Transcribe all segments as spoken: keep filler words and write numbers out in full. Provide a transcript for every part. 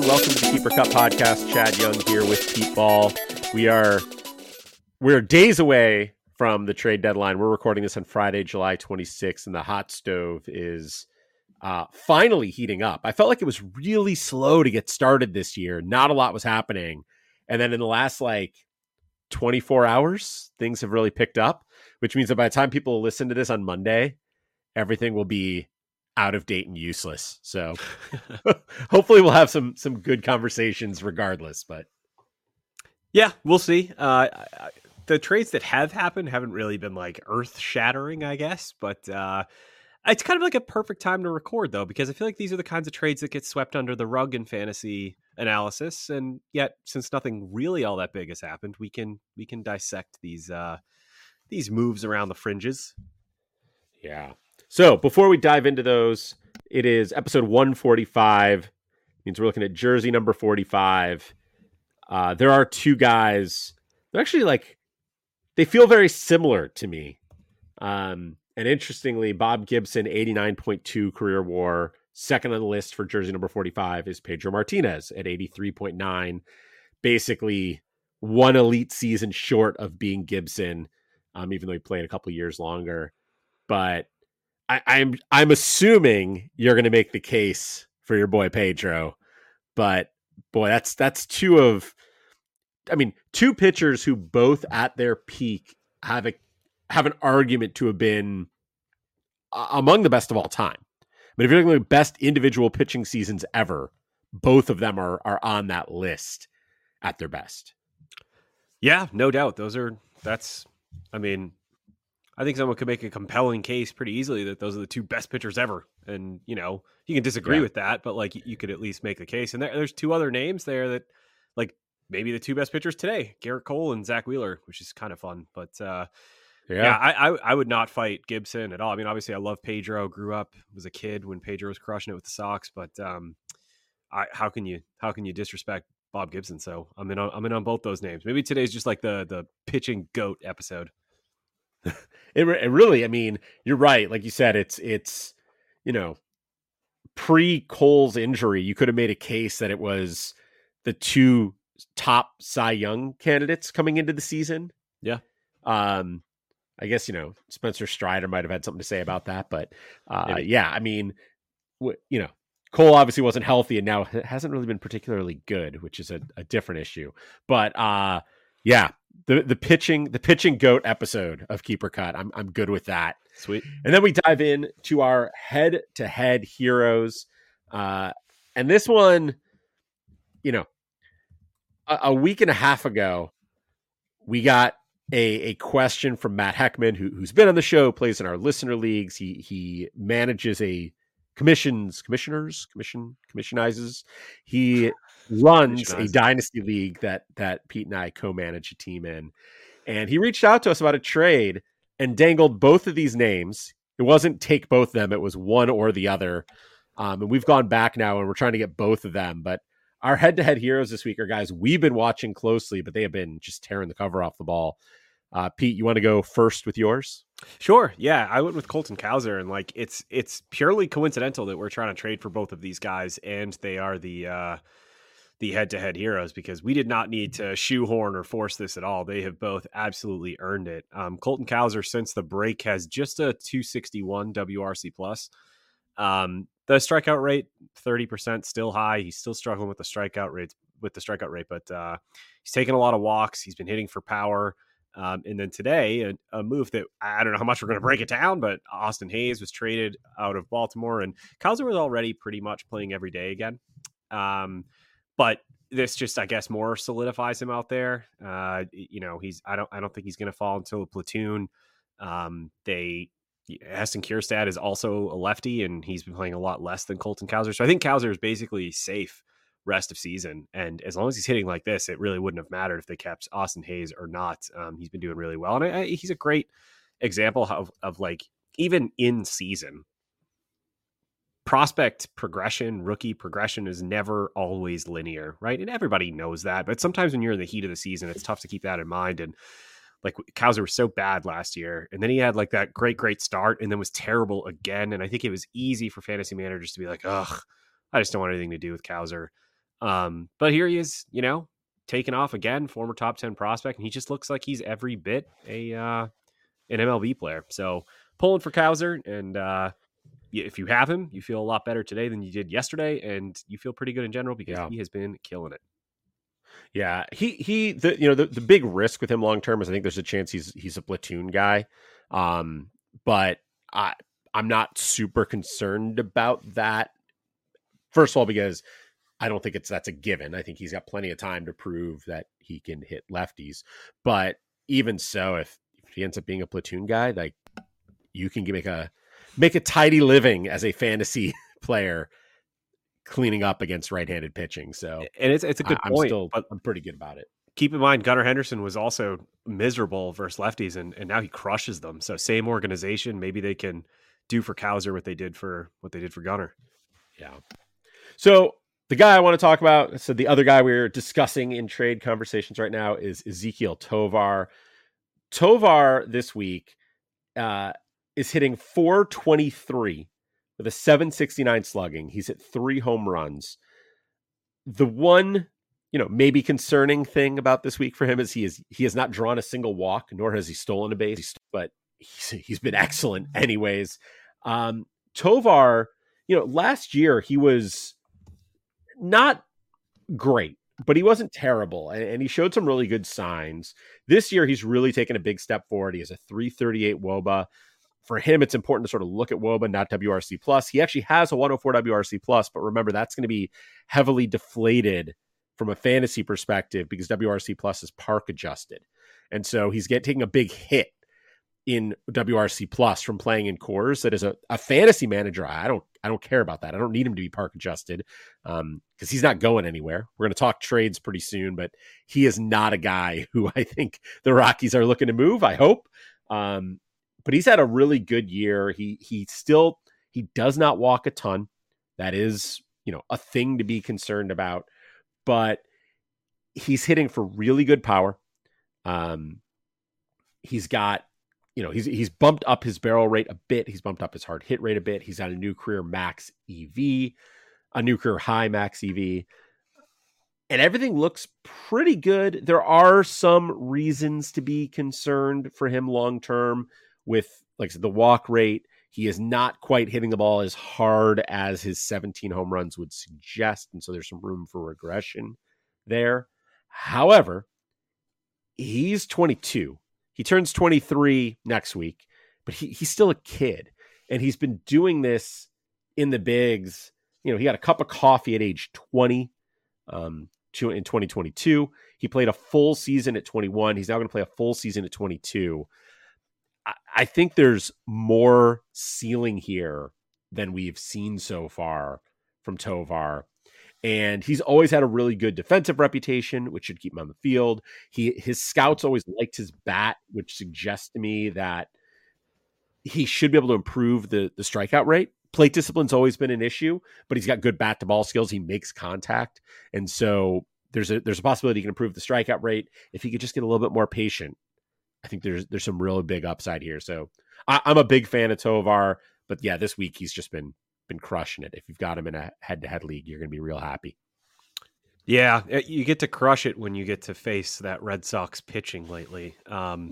Welcome to the Keeper Cup podcast. Chad Young here with Pete Ball. We are we're days away from the trade deadline. We're recording this on Friday, July twenty-sixth, and the hot stove is uh, finally heating up. I felt like it was really slow to get started this year. Not a lot was happening. And then in the last like twenty-four hours, things have really picked up, which means that by the time people listen to this on Monday, everything will be out of date and useless. So hopefully we'll have some some good conversations regardless. But yeah, we'll see. Uh, the trades that have happened haven't really been like earth shattering, I guess. But uh, it's kind of like a perfect time to record, though, because I feel like these are the kinds of trades that get swept under the rug in fantasy analysis. And yet, since nothing really all that big has happened, we can we can dissect these uh, these moves around the fringes. Yeah. So before we dive into those, it is episode one forty-five. Means we're looking at jersey number forty-five. Uh, there are two guys. They're actually like, they feel very similar to me. Um, and interestingly, Bob Gibson, eighty-nine point two career WAR. Second on the list for jersey number forty-five is Pedro Martinez at eighty-three point nine. Basically one elite season short of being Gibson, um, even though he played a couple years longer. But I, I'm I'm assuming you're going to make the case for your boy Pedro, but boy, that's that's two of, I mean, two pitchers who both at their peak have a have an argument to have been uh, among the best of all time. But if you're looking at best individual pitching seasons ever, both of them are are on that list at their best. Yeah, no doubt. Those are that's, I mean. I think someone could make a compelling case pretty easily that those are the two best pitchers ever. And, you know, you can disagree yeah. with that, but like you could at least make the case. And there, there's two other names there that like maybe the two best pitchers today, Garrett Cole and Zach Wheeler, which is kind of fun. But uh, yeah, yeah I, I, I would not fight Gibson at all. I mean, obviously I love Pedro, grew up, was a kid when Pedro was crushing it with the Sox, but um, I, how can you, how can you disrespect Bob Gibson? So I'm in on, I'm in on both those names. Maybe today's just like the, the pitching GOAT episode. It, it really, I mean, you're right. Like you said, it's, it's, you know, pre Cole's injury, you could have made a case that it was the two top Cy Young candidates coming into the season. Yeah. Um, I guess, you know, Spencer Strider might've had something to say about that, but uh, yeah, I mean, w- you know, Cole obviously wasn't healthy and now hasn't really been particularly good, which is a, a different issue, but uh, yeah. The the pitching the pitching GOAT episode of Keeper Cut. I'm I'm good with that. Sweet. And then we dive in to our head to head heroes, uh, and this one, you know, a, a week and a half ago, we got a a question from Matt Heckman, who who's been on the show, plays in our listener leagues. He he manages a commissions commissioners commission commissionizes. He runs a dynasty league that that Pete and I co-manage a team in, and he reached out to us about a trade and dangled both of these names. It wasn't take both of them, it was one or the other, um, and we've gone back now and we're trying to get both of them. But our head-to-head heroes this week are guys we've been watching closely, but they have been just tearing the cover off the ball. uh, Pete, you want to go first with yours? Sure. Yeah, I went with Colton Cowser, and like it's it's purely coincidental that we're trying to trade for both of these guys, and they are the uh the head-to-head heroes, because we did not need to shoehorn or force this at all. They have both absolutely earned it. Um, Colton Cowser, since the break, has just a two sixty-one W R C plus. Um, the strikeout rate, thirty percent, still high. He's still struggling with the strikeout rates with the strikeout rate, but uh, he's taking a lot of walks. He's been hitting for power. Um, and then today, a, a move that I don't know how much we're going to break it down, but Austin Hayes was traded out of Baltimore, and Cowser was already pretty much playing every day again. Um, But this just, I guess, more solidifies him out there. Uh, you know, he's I don't I don't think he's going to fall into a platoon. Um, they Heston Kjerstad is also a lefty, and he's been playing a lot less than Colton Cowser. So I think Cowser is basically safe rest of season. And as long as he's hitting like this, it really wouldn't have mattered if they kept Austin Hayes or not. Um, he's been doing really well, and I, I, he's a great example of of like even in season. Prospect progression, rookie progression is never always linear, right? And everybody knows that. But sometimes when you're in the heat of the season, it's tough to keep that in mind. And like Cowser was so bad last year, and then he had like that great, great start, and then was terrible again. And I think it was easy for fantasy managers to be like, ugh, I just don't want anything to do with Cowser. Um, but here he is, you know, taking off again, former top ten prospect, and he just looks like he's every bit a uh, an M L B player. So pulling for Cowser, and uh, if you have him, you feel a lot better today than you did yesterday, and you feel pretty good in general because Yeah. he has been killing it. Yeah, he he the you know the, the big risk with him long term is I think there's a chance he's he's a platoon guy, um, but I I'm not super concerned about that. First of all, because I don't think it's that's a given. I think he's got plenty of time to prove that he can hit lefties. But even so, if, if he ends up being a platoon guy, like you can make a make a tidy living as a fantasy player cleaning up against right-handed pitching. So and it's it's a good I, point, I'm still but I'm pretty good about it. Keep in mind, Gunnar Henderson was also miserable versus lefties, and, and now he crushes them. So same organization, maybe they can do for Cowser what they did for what they did for Gunnar. Yeah. So the guy I want to talk about, so the other guy we're discussing in trade conversations right now is Ezequiel Tovar. Tovar this week uh, is hitting four twenty-three with a seven sixty-nine slugging. He's hit three home runs. The one, you know, maybe concerning thing about this week for him is he is he has not drawn a single walk, nor has he stolen a base, but he's, he's been excellent anyways. Um, Tovar, you know, last year he was not great, but he wasn't terrible, and, and he showed some really good signs. This year, he's really taken a big step forward. He has a three thirty-eight W O B A. For him, it's important to sort of look at W O B A, not W R C plus. He actually has a one oh four W R C plus, but remember, that's going to be heavily deflated from a fantasy perspective because W R C plus is park adjusted. And so he's get, taking a big hit in W R C plus from playing in Coors. That is a, a fantasy manager. I don't, I don't care about that. I don't need him to be park adjusted um, because he's not going anywhere. We're going to talk trades pretty soon, but he is not a guy who I think the Rockies are looking to move. I hope. Um, but he's had a really good year. He, he still, he does not walk a ton. That is, you know, a thing to be concerned about, but he's hitting for really good power. Um, he's got, You know, he's he's bumped up his barrel rate a bit. He's bumped up his hard hit rate a bit. He's got a new career max E V, a new career high max E V. And everything looks pretty good. There are some reasons to be concerned for him long-term with, like I said, the walk rate. He is not quite hitting the ball as hard as his seventeen home runs would suggest. And so there's some room for regression there. However, he's twenty-two. He turns twenty-three next week, but he, he's still a kid. And he's been doing this in the bigs. You know, he got a cup of coffee at age twenty um, in twenty twenty-two. He played a full season at twenty-one. He's now going to play a full season at twenty-two. I, I think there's more ceiling here than we've seen so far from Tovar. And he's always had a really good defensive reputation, which should keep him on the field. He his scouts always liked his bat, which suggests to me that he should be able to improve the, the strikeout rate. Plate discipline's always been an issue, but he's got good bat to ball skills. He makes contact. And so there's a there's a possibility he can improve the strikeout rate. If he could just get a little bit more patient, I think there's there's some really big upside here. So I, I'm a big fan of Tovar, but yeah, this week he's just been been crushing it. If you've got him in a head-to-head league, you're going to be real happy. Yeah, you get to crush it when you get to face that Red Sox pitching lately. Um,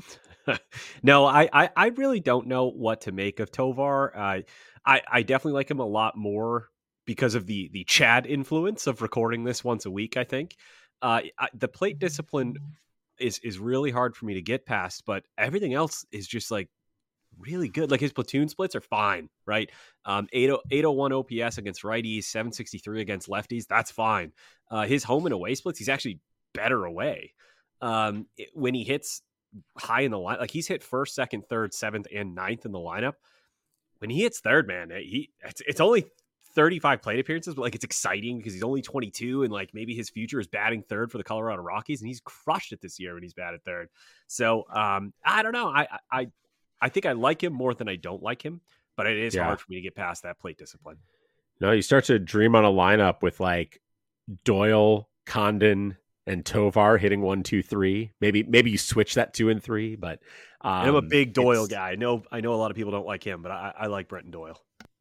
no, I, I, I really don't know what to make of Tovar. Uh, I, I definitely like him a lot more because of the the Chad influence of recording this once a week, I think. Uh, I, the plate discipline is is really hard for me to get past, but everything else is just like really good. Like his platoon splits are fine, right? Um, eight oh one O P S against righties, seven sixty-three against lefties. That's fine. Uh, his home and away splits, he's actually better away. Um, it, when he hits high in the line, like he's hit first, second, third, seventh, and ninth in the lineup. When he hits third, man, he it's, it's only thirty-five plate appearances, but like it's exciting because he's only twenty-two and like maybe his future is batting third for the Colorado Rockies, and he's crushed it this year when he's batted third. So um, I don't know. I I I think I like him more than I don't like him, but it is yeah. hard for me to get past that plate discipline. No, you start to dream on a lineup with like Doyle, Condon, and Tovar hitting one, two, three. Maybe maybe you switch that two and three, but um, I'm a big Doyle guy. I know I know a lot of people don't like him, but I, I like Brenton Doyle.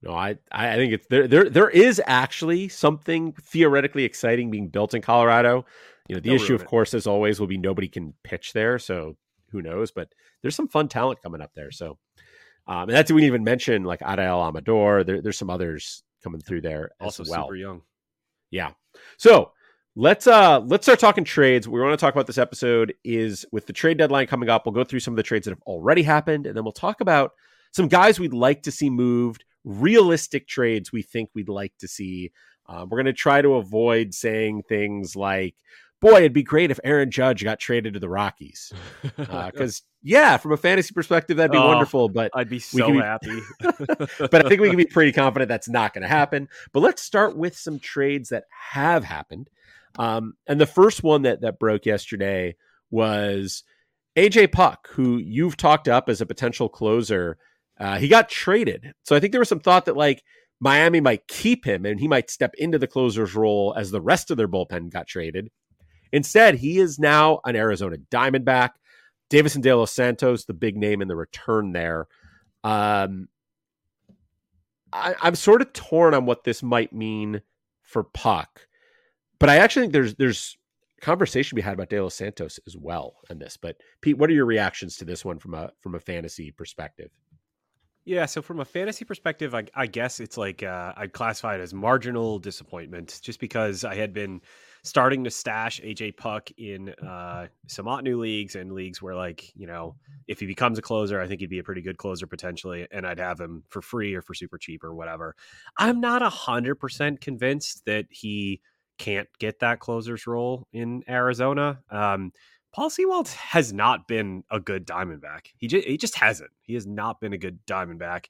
No, I, I think it's there. There, there is actually something theoretically exciting being built in Colorado. You know, the They'll issue, ruin of it. course, as always, will be nobody can pitch there. So who knows? But there's some fun talent coming up there. So, um, and that's we didn't even mention like Adael Amador. There, there's some others coming through there Also as well. super young. Yeah. So let's uh let's start talking trades. What we want to talk about this episode is with the trade deadline coming up. We'll go through some of the trades that have already happened, and then we'll talk about some guys we'd like to see moved, realistic trades we think we'd like to see. Um, we're going to try to avoid saying things like, boy, it'd be great if Aaron Judge got traded to the Rockies. Because, uh, yeah, from a fantasy perspective, that'd be oh, wonderful. But I'd be so be, happy. But I think we can be pretty confident that's not going to happen. But let's start with some trades that have happened. Um, and the first one that, that broke yesterday was A J Puck, who you've talked up as a potential closer. Uh, he got traded. So I think there was some thought that like Miami might keep him and he might step into the closer's role as the rest of their bullpen got traded. Instead, he is now an Arizona Diamondback. Davison De Los Santos, the big name in the return there. Um, I, I'm sort of torn on what this might mean for Puck, but I actually think there's there's conversation we had about De Los Santos as well in this. But Pete, what are your reactions to this one from a from a fantasy perspective? Yeah, so from a fantasy perspective, I, I guess it's like uh, I'd classify it as marginal disappointment, just because I had been starting to stash A J Puck in uh, some Otnu leagues and leagues where, like, you know, if he becomes a closer, I think he'd be a pretty good closer potentially, and I'd have him for free or for super cheap or whatever. I'm not one hundred percent convinced that he can't get that closer's role in Arizona. Um Paul Sewald has not been a good Diamondback. He just, he just hasn't. He has not been a good Diamondback.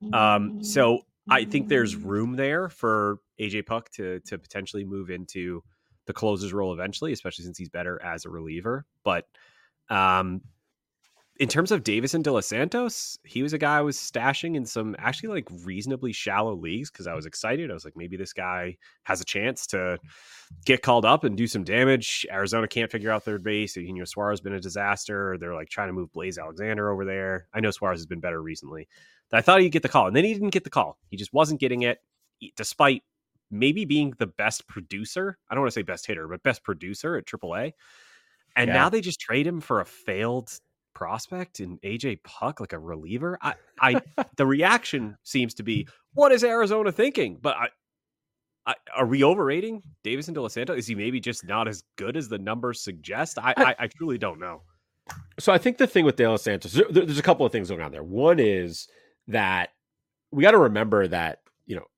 Um, so I think there's room there for A J Puck to to potentially move into the closer's role eventually, especially since he's better as a reliever. But um, in terms of Davison De Los Santos, he was a guy I was stashing in some actually like reasonably shallow leagues because I was excited. I was like, maybe this guy has a chance to get called up and do some damage. Arizona can't figure out third base. You know, Suarez has been a disaster. They're like trying to move Blaze Alexander over there. I know Suarez has been better recently. I thought he'd get the call, and then he didn't get the call. He just wasn't getting it, despite maybe being the best producer. I don't want to say best hitter, but best producer at triple A. And yeah. Now they just trade him for a failed prospect in A J Puck, like a reliever. I, I, the reaction seems to be, what is Arizona thinking? But I, I are we overrating Davison De Los Santos? Is he maybe just not as good as the numbers suggest? I, I, I truly don't know. So I think the thing with De Los Santos, there, there's a couple of things going on there. One is that we got to remember that, you know,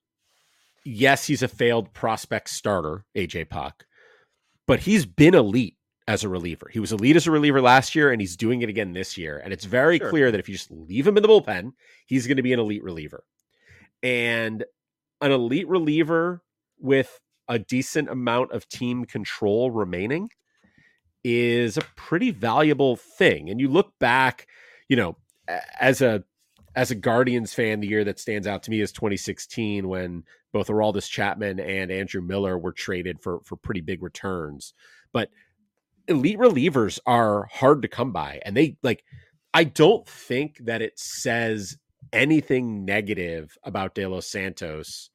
yes, he's a failed prospect starter, A J Puck, but he's been elite as a reliever. He was elite as a reliever last year, and he's doing it again this year. And it's very sure. clear that if you just leave him in the bullpen, he's going to be an elite reliever. And an elite reliever with a decent amount of team control remaining is a pretty valuable thing. And you look back, you know, as a as a Guardians fan, the year that stands out to me is twenty sixteen, when both Aroldis Chapman and Andrew Miller were traded for for pretty big returns. But elite relievers are hard to come by, and they like. I don't think that it says anything negative about De Los Santos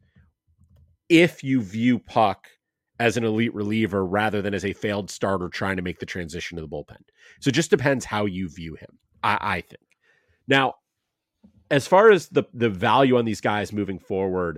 if you view Puck as an elite reliever rather than as a failed starter trying to make the transition to the bullpen. So it just depends how you view him, I, I think. Now, as far as the, the value on these guys moving forward,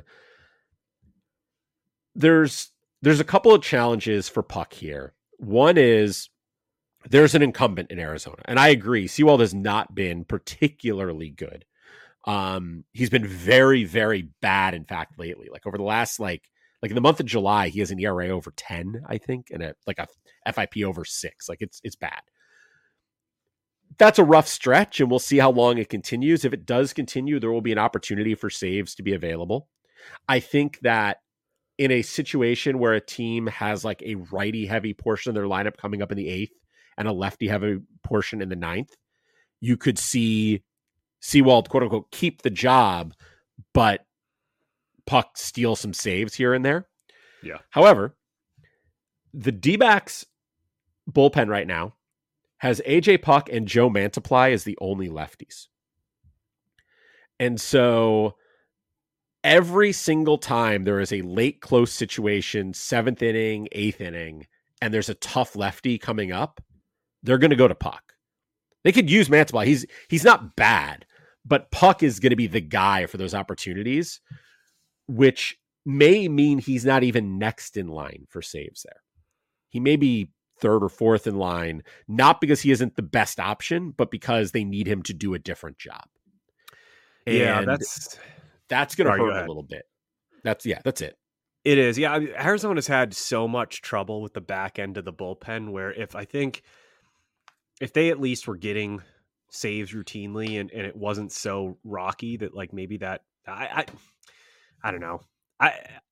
there's there's a couple of challenges for Puck here. One is there's an incumbent in Arizona, and I agree, Sewald has not been particularly good. Um, he's been very, very bad, in fact, lately. Like over the last, like, like in the month of July, he has an E R A over ten, I think, and a like a F I P over six. Like it's it's bad. That's a rough stretch, and we'll see how long it continues. If it does continue, there will be an opportunity for saves to be available. I think that in a situation where a team has like a righty-heavy portion of their lineup coming up in the eighth and a lefty-heavy portion in the ninth, you could see Sewald, quote unquote, keep the job, but Puck steal some saves here and there. Yeah. However, the D-backs bullpen right now has A J Puck and Joe Mantiply as the only lefties. And so every single time there is a late close situation, seventh inning, eighth inning, and there's a tough lefty coming up, they're going to go to Puck. They could use Mantiply. He's he's not bad, but Puck is going to be the guy for those opportunities, which may mean he's not even next in line for saves there. He may be third or fourth in line, not because he isn't the best option, but because they need him to do a different job. And yeah, that's that's going to Sorry, go hurt a ahead. little bit. That's yeah, that's it. It is. Yeah, I mean, Arizona's had so much trouble with the back end of the bullpen where if I think if they at least were getting saves routinely and, and it wasn't so rocky that like maybe that I I, I don't know. I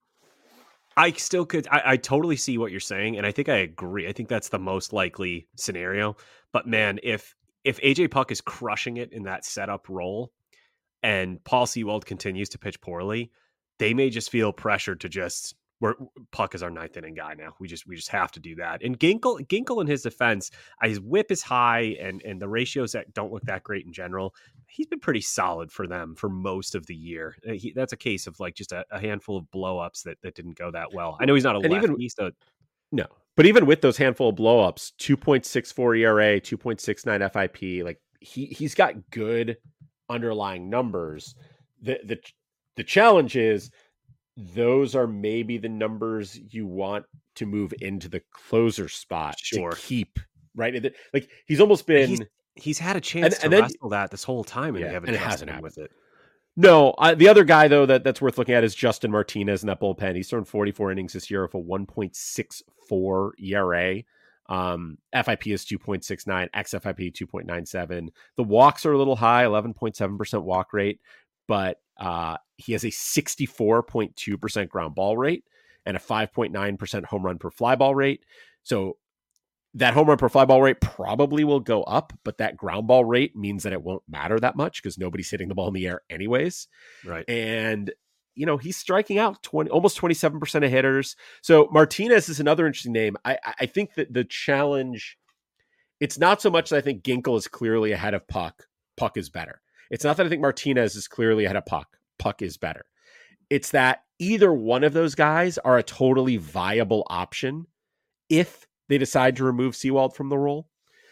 I still could I, I totally see what you're saying, and I think I agree. I think that's the most likely scenario. But man, if if A J Puck is crushing it in that setup role and Paul Sewald continues to pitch poorly, they may just feel pressured to just we're Puck is our ninth inning guy now. We just we just have to do that. And Ginkel Ginkel in his defense, uh, his whip is high and and the ratios that don't look that great in general. He's been pretty solid for them for most of the year. Uh, He, that's a case of like just a, a handful of blowups that, that didn't go that well. I know he's not a And lefty, even- so No. But even with those handful of blowups, two point six four E R A, two point six nine F I P, like he he's got good underlying numbers. The the the challenge is those are maybe the numbers you want to move into the closer spot Sure. to keep, right? Like he's almost been he's, he's had a chance And- to and then- wrestle that this whole time, and Yeah, they haven't and it trusted hasn't him with it. No, I, the other guy though that, that's worth looking at is Justin Martinez in that bullpen. He's thrown forty-four innings this year with a one point six four E R A. Um, F I P is two point six nine, X F I P two point nine seven. The walks are a little high, eleven point seven percent walk rate, but uh, he has a sixty-four point two percent ground ball rate and a five point nine percent home run per fly ball rate. So that home run per fly ball rate probably will go up, but that ground ball rate means that it won't matter that much because nobody's hitting the ball in the air anyways. Right. And, you know, he's striking out twenty, almost twenty-seven percent of hitters. So Martinez is another interesting name. I, I think that the challenge, it's not so much that I think Ginkel is clearly ahead of Puck. Puck is better. It's not that I think Martinez is clearly ahead of Puck. Puck is better. It's that either one of those guys are a totally viable option if they decide to remove Sewald from the role.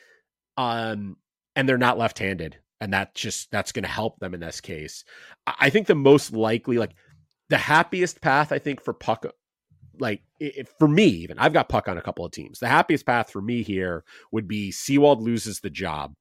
Um, and they're not left-handed. And that just, that's going to help them in this case. I think the most likely, like the happiest path, I think for Puck, like it, for me, even I've got Puck on a couple of teams. The happiest path for me here would be Sewald loses the job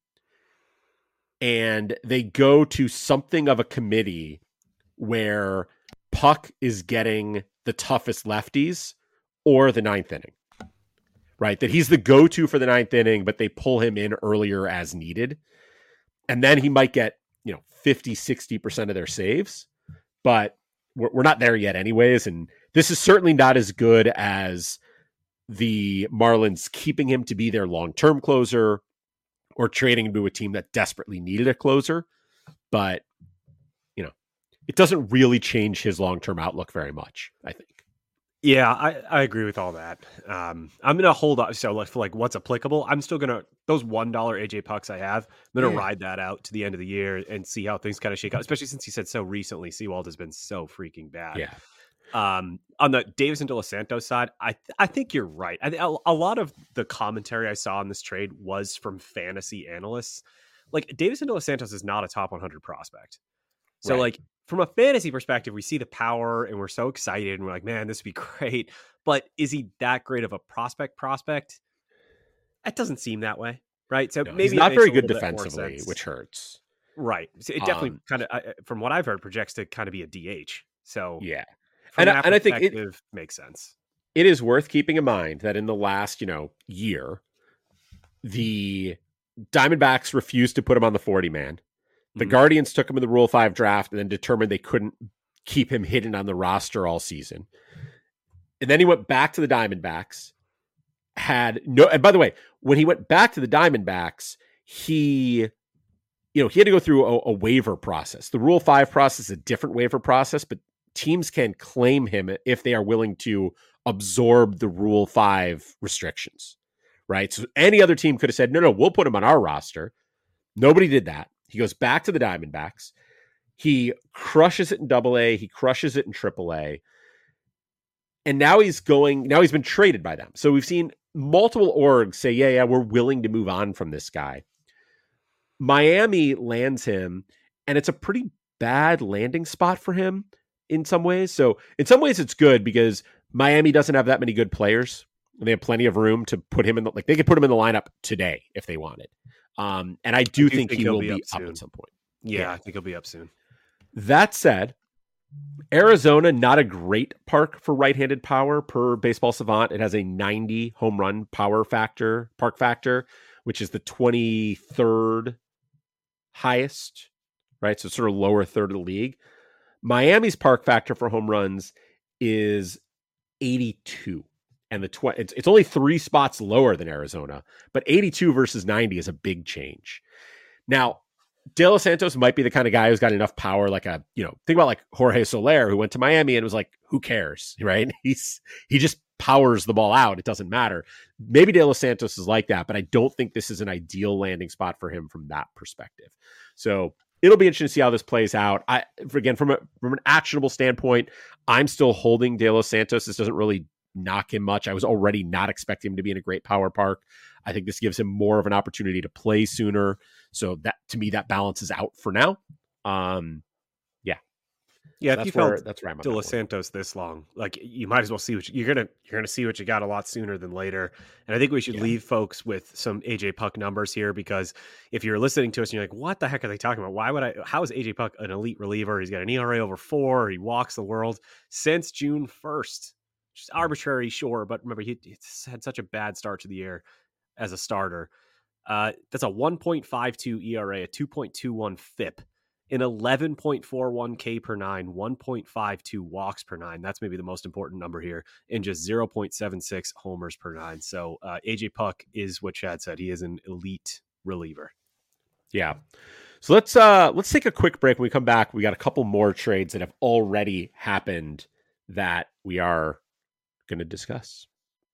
and they go to something of a committee where Puck is getting the toughest lefties or the ninth inning. Right, that he's the go-to for the ninth inning, but they pull him in earlier as needed. And then he might get, you know, fifty, sixty percent of their saves, but we're, we're not there yet anyways. And this is certainly not as good as the Marlins keeping him to be their long-term closer or trading him to a team that desperately needed a closer. But, you know, it doesn't really change his long-term outlook very much, I think. Yeah, I, I agree with all that. Um, I'm gonna hold on. So, like for like what's applicable, I'm still gonna those one dollar A J Pucks I have. I'm gonna Yeah. ride that out to the end of the year and see how things kind of shake out. Especially since he said so recently, Sewald has been so freaking bad. Yeah. Um, on the Davis and De Los Santos side, I th- I think you're right. I, a, a lot of the commentary I saw on this trade was from fantasy analysts. Like Davis and De Los Santos is not a top one hundred prospect. So Right. like from a fantasy perspective, we see the power and we're so excited and we're like, man, this would be great. But is he that great of a prospect prospect? It doesn't seem that way. Right. So No, maybe he's it not makes very a good little bit more defensively, sense. which hurts. Right. So it definitely Um, kind of, from what I've heard, projects to kind of be a D H. So Yeah. from And I- that and I think it- perspective, makes sense. It is worth keeping in mind that in the last, you know, year, the Diamondbacks refused to put him on the forty man. The Mhm. Guardians took him in the Rule five draft and then determined they couldn't keep him hidden on the roster all season. And then he went back to the Diamondbacks, had no, and by the way, when he went back to the Diamondbacks, he, you know, he had to go through a, a waiver process. The Rule five process is a different waiver process, but teams can claim him if they are willing to absorb the Rule five restrictions, right? So any other team could have said, no, no, we'll put him on our roster. Nobody did that. He goes back to the Diamondbacks. He crushes it in double A. He crushes it in triple A. And now he's going, now he's been traded by them. So we've seen multiple orgs say, yeah, yeah, we're willing to move on from this guy. Miami lands him, and it's a pretty bad landing spot for him in some ways. So in some ways it's good because Miami doesn't have that many good players. They have plenty of room to put him in the, like they could put him in the lineup today if they wanted. Um, and I do, I do think, think he will be, be up, up at some point. Yeah, yeah, I think he'll be up soon. That said, Arizona, not a great park for right-handed power per Baseball Savant. It has a ninety home run power factor, park factor, which is the twenty-third highest, right? So sort of lower third of the league. Miami's park factor for home runs is eighty-two. And the tw- it's, it's only three spots lower than Arizona, but eighty-two versus ninety is a big change. Now, De Los Santos might be the kind of guy who's got enough power, like a, you know, think about like Jorge Soler, who went to Miami and was like, who cares, right? He's, he just powers the ball out. It doesn't matter. Maybe De Los Santos is like that, but I don't think this is an ideal landing spot for him from that perspective. So it'll be interesting to see how this plays out. I, again, from a, from an actionable standpoint, I'm still holding De Los Santos. This doesn't really knock him much. I was already not expecting him to be in a great power park. I think this gives him more of an opportunity to play sooner. So that, to me, that balances out for now. Um, yeah. Yeah. So if you where, felt that's where I'm De Los Santos this long, like you might as well see what you, you're going to, you're going to see what you got a lot sooner than later. And I think we should yeah. leave folks with some A J Puk numbers here, because if you're listening to us and you're like, what the heck are they talking about? Why would I, how is A J Puk an elite reliever? He's got an E R A over four. He walks the world since June first. Just arbitrary, sure, but remember, he, he's had such a bad start to the year as a starter. Uh, that's a one point five two E R A, a two point two one F I P, an eleven point four one K per nine, one point five two walks per nine. That's maybe the most important number here, and just zero point seven six homers per nine. So uh, A J Puk is what Chad said. He is an elite reliever. Yeah. So let's uh, let's take a quick break. When we come back, we got a couple more trades that have already happened that we are going to discuss.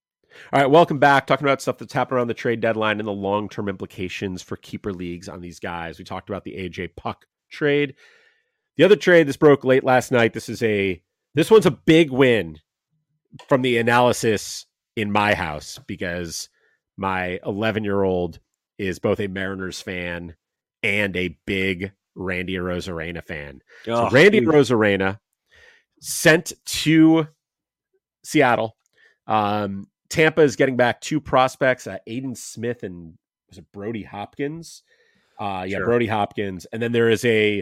All right, welcome back. Talking about stuff that's happened around the trade deadline and the long-term implications for keeper leagues on these guys. We talked about the A J Puk trade. The other trade, this broke late last night. This is a this one's a big win from the analysis in my house, because my eleven-year-old is both a Mariners fan and a big Randy Arozarena fan. Oh, so Randy geez. Arozarena sent to Seattle. Um, Tampa is getting back two prospects, uh, Aiden Smith and was it Brody Hopkins? Uh, yeah, sure. Brody Hopkins. And then there is a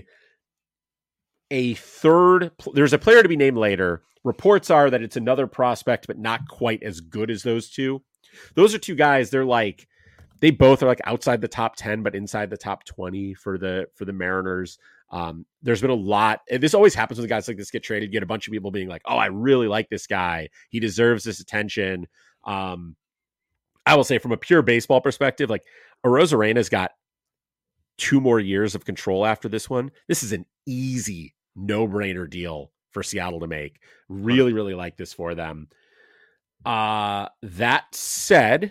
a third. There's a player to be named later. Reports are that it's another prospect, but not quite as good as those two. Those are two guys. They're like they both are like outside the top ten, but inside the top twenty for the for the Mariners. Um, there's been a lot, and this always happens when guys like this get traded. You get a bunch of people being like, "Oh, I really like this guy. He deserves this attention." Um, I will say, from a pure baseball perspective, like Arozarena's got two more years of control after this one. This is an easy, no-brainer deal for Seattle to make. Really, really like this for them. Uh, that said,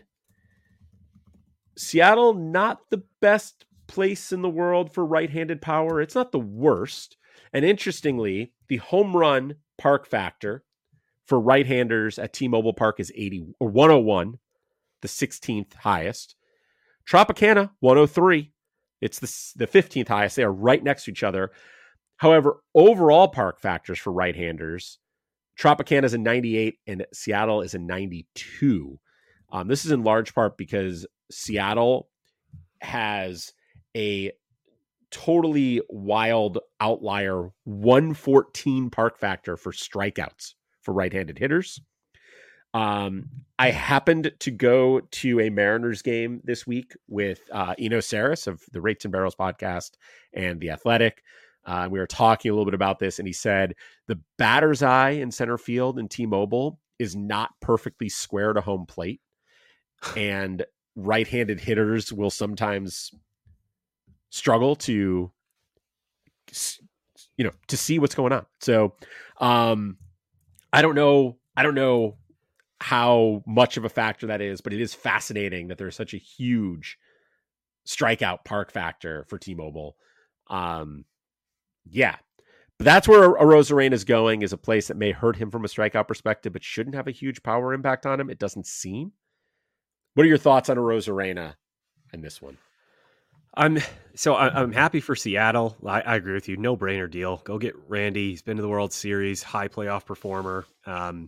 Seattle, not the best place in the world for right-handed power. It's not the worst. And interestingly, the home run park factor for right-handers at T-Mobile Park is eighty or one oh one, the sixteenth highest. Tropicana, one oh three. It's the, the fifteenth highest. They are right next to each other. However, overall park factors for right-handers, Tropicana is a ninety-eight and Seattle is a ninety-two. Um, this is in large part because Seattle has a totally wild outlier one fourteen park factor for strikeouts for right-handed hitters. Um, I happened to go to a Mariners game this week with uh, Eno Saris of the Rates and Barrels podcast and The Athletic. Uh, we were talking a little bit about this, and he said the batter's eye in center field in T-Mobile is not perfectly square to home plate, and right-handed hitters will sometimes struggle to, you know, to see what's going on. So, um, I don't know. I don't know how much of a factor that is, but it is fascinating that there's such a huge strikeout park factor for T-Mobile. Um, Yeah. But that's where Arozarena is going, is a place that may hurt him from a strikeout perspective, but shouldn't have a huge power impact on him. It doesn't seem. What are your thoughts on Arozarena in this one? I'm so I, I'm happy for Seattle. I, I agree with you. No brainer deal. Go get Randy. He's been to the World Series, high playoff performer. Um,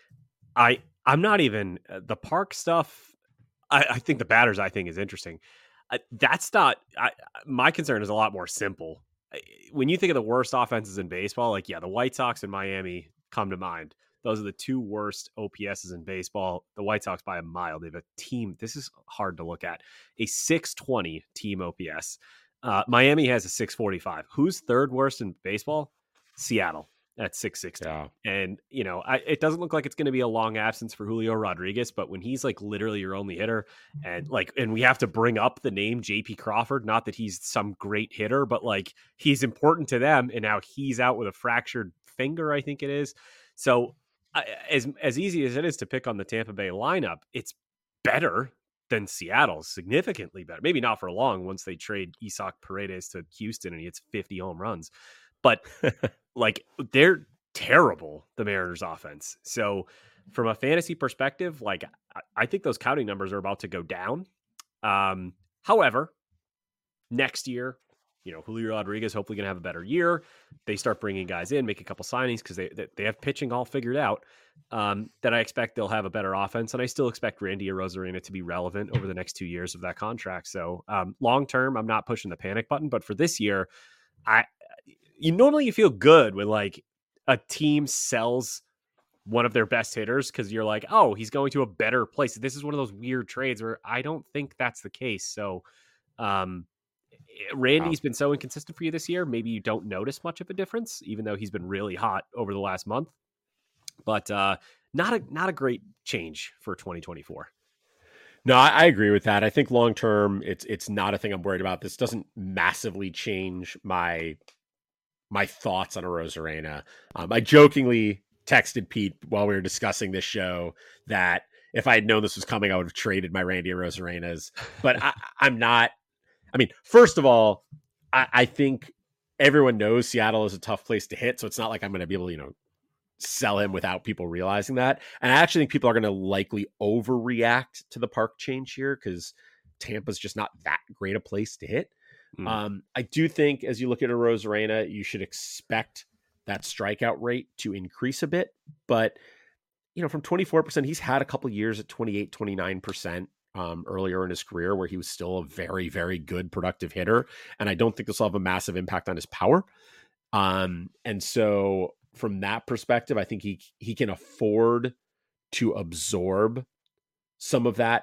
I I'm not even the park stuff. I, I think the batters I think is interesting. Uh, that's not. I, my concern is a lot more simple. When you think of the worst offenses in baseball, like yeah, the White Sox and Miami come to mind. Those are the two worst O P S's in baseball. The White Sox by a mile. They have a team. This is hard to look at. A six twenty team O P S. Uh, Miami has a six forty-five. Who's third worst in baseball? Seattle at six sixty. Yeah. And, you know, I, it doesn't look like it's going to be a long absence for Julio Rodriguez, but when he's like literally your only hitter and like, and we have to bring up the name J P Crawford, not that he's some great hitter, but like he's important to them. And now he's out with a fractured finger, I think it is. So, As as easy as it is to pick on the Tampa Bay lineup, it's better than Seattle's, significantly better. Maybe not for long once they trade Isaac Paredes to Houston and he hits fifty home runs. But like they're terrible, the Mariners offense. So from a fantasy perspective, like I, I think those counting numbers are about to go down. Um, however, next year, you know, Julio Rodriguez hopefully going to have a better year. They start bringing guys in, make a couple signings because they, they they have pitching all figured out. Um, that I expect they'll have a better offense, and I still expect Randy Arozarena to be relevant over the next two years of that contract. So um, long term, I'm not pushing the panic button, but for this year, I you normally you feel good when like a team sells one of their best hitters because you're like, oh, he's going to a better place. This is one of those weird trades where I don't think that's the case. So. Um, Randy's wow. been so inconsistent for you this year. Maybe you don't notice much of a difference, even though he's been really hot over the last month. But uh, not a not a great change for twenty twenty-four. No, I, I agree with that. I think long term, it's it's not a thing I'm worried about. This doesn't massively change my my thoughts on Arozarena. Um, I jokingly texted Pete while we were discussing this show that if I had known this was coming, I would have traded my Randy Arozarenas. But I, I'm not. I mean, first of all, I, I think everyone knows Seattle is a tough place to hit. So it's not like I'm going to be able to, you know, sell him without people realizing that. And I actually think people are going to likely overreact to the park change here because Tampa's just not that great a place to hit. Mm. Um, I do think as you look at Arozarena, you should expect that strikeout rate to increase a bit. But, you know, from twenty-four percent, he's had a couple years at twenty-eight, twenty-nine percent. Um, earlier in his career where he was still a very, very good productive hitter. And I don't think this will have a massive impact on his power. Um, and so from that perspective, I think he, he can afford to absorb some of that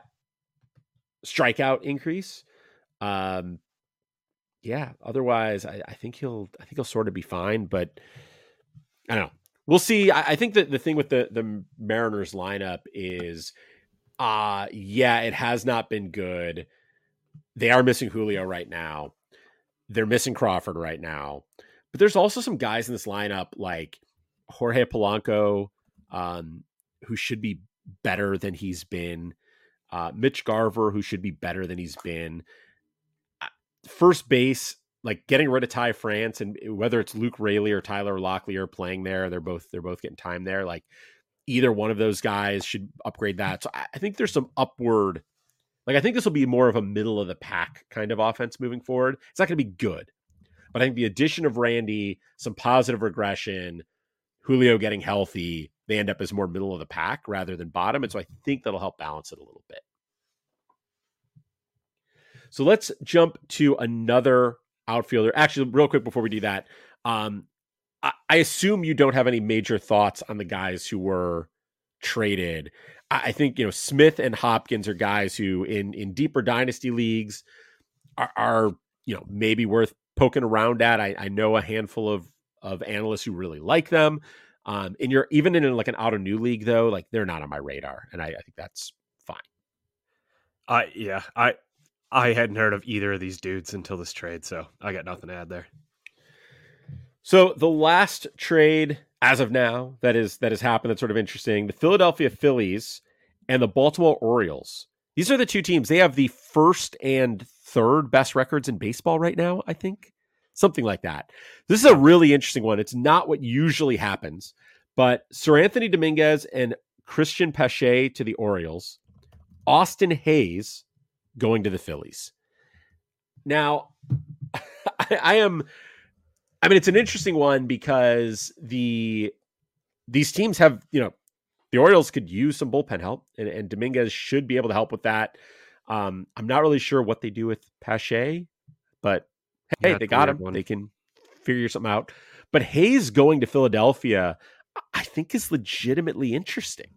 strikeout increase. Um, yeah, otherwise I, I think he'll, I think he'll sort of be fine, but I don't know. We'll see. I, I think that the thing with the, the Mariners lineup is, Uh, yeah, it has not been good. They are missing Julio right now. They're missing Crawford right now. But there's also some guys in this lineup like Jorge Polanco, um, who should be better than he's been. Uh, Mitch Garver, who should be better than he's been. First base, like getting rid of Ty France, and whether it's Luke Raley or Tyler Locklear playing there, they're both they're both getting time there. Like, either one of those guys should upgrade that. So I think there's some upward, like I think this will be more of a middle of the pack kind of offense moving forward. It's not going to be good, but I think the addition of Randy, some positive regression, Julio getting healthy, they end up as more middle of the pack rather than bottom. And so I think that'll help balance it a little bit. So let's jump to another outfielder. Actually, real quick before we do that, um, I assume you don't have any major thoughts on the guys who were traded. I think, you know, Smith and Hopkins are guys who in, in deeper dynasty leagues are, are, you know, maybe worth poking around at. I, I know a handful of, of analysts who really like them. Um, and you're even in like an auto new league though, like they're not on my radar. And I, I think that's fine. I, uh, yeah, I, I hadn't heard of either of these dudes until this trade. So I got nothing to add there. So the last trade as of now that is that has happened that's sort of interesting, the Philadelphia Phillies and the Baltimore Orioles. These are the two teams. They have the first and third best records in baseball right now, I think. something like that. This is a really interesting one. It's not what usually happens, but Sir Anthony Dominguez and Christian Pache to the Orioles, Austin Hayes going to the Phillies. Now, I, I am, I mean, it's an interesting one because the these teams have, you know, the Orioles could use some bullpen help, and, and Dominguez should be able to help with that. Um, I'm not really sure what they do with Pache, but hey, Yeah, they got him. One. They can figure something out. But Hayes going to Philadelphia, I think, is legitimately interesting.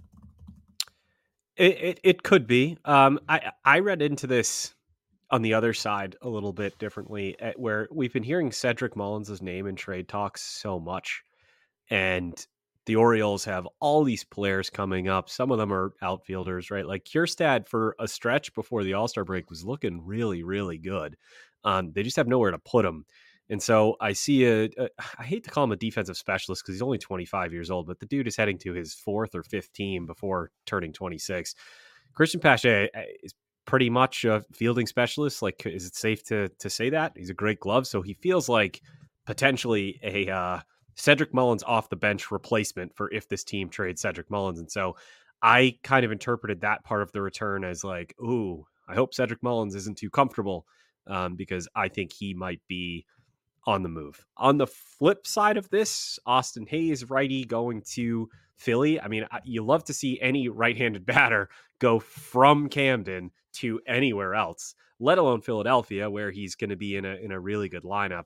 It it, it could be. Um, I I read into this on the other side a little bit differently, where we've been hearing Cedric Mullins' name in trade talks so much, and the Orioles have all these players coming up. Some of them are outfielders, right? Like Kjerstad for a stretch before the All-Star break was looking really, really good. Um, they just have nowhere to put him. And so I see a, a I hate to call him a defensive specialist because he's only twenty-five years old, but the dude is heading to his fourth or fifth team before turning twenty-six. Christian Pache is pretty much a fielding specialist. Like, is it safe to to say that? He's a great glove. So he feels like potentially a, uh, Cedric Mullins off the bench replacement for if this team trades Cedric Mullins. And so I kind of interpreted that part of the return as like, ooh, I hope Cedric Mullins isn't too comfortable um, because I think he might be on the move. On the flip side of this, Austin Hayes, righty, going to Philly. I mean, you love to see any right-handed batter go from Camden to anywhere else, let alone Philadelphia, where he's going to be in a in a really good lineup.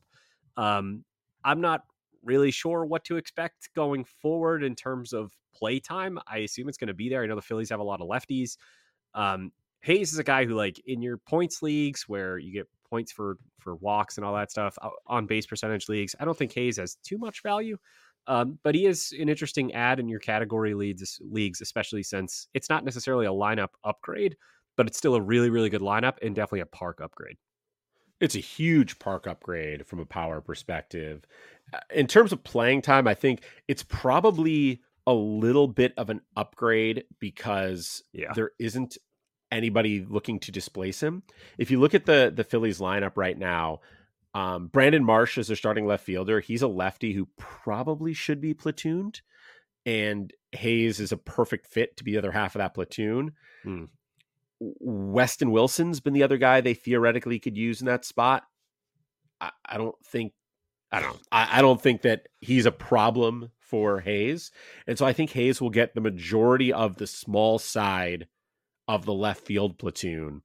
Um, I'm not really sure what to expect going forward in terms of play time. I assume it's going to be there. I know the Phillies have a lot of lefties. Um, Hayes is a guy who, like, in your points leagues where you get points for, for walks and all that stuff, on base percentage leagues, I don't think Hayes has too much value. Um, but he is an interesting add in your category leads, leagues, especially since it's not necessarily a lineup upgrade, but it's still a really, really good lineup and definitely a park upgrade. It's a huge park upgrade from a power perspective. In terms of playing time, I think it's probably a little bit of an upgrade because yeah. there isn't anybody looking to displace him. If you look at the the Phillies lineup right now, um, Brandon Marsh is their starting left fielder. He's a lefty who probably should be platooned, and Hayes is a perfect fit to be the other half of that platoon. Hmm. Weston Wilson's been the other guy they theoretically could use in that spot. I, I don't think, I don't know. I, I don't think that he's a problem for Hayes. And so I think Hayes will get the majority of the small side of the left field platoon.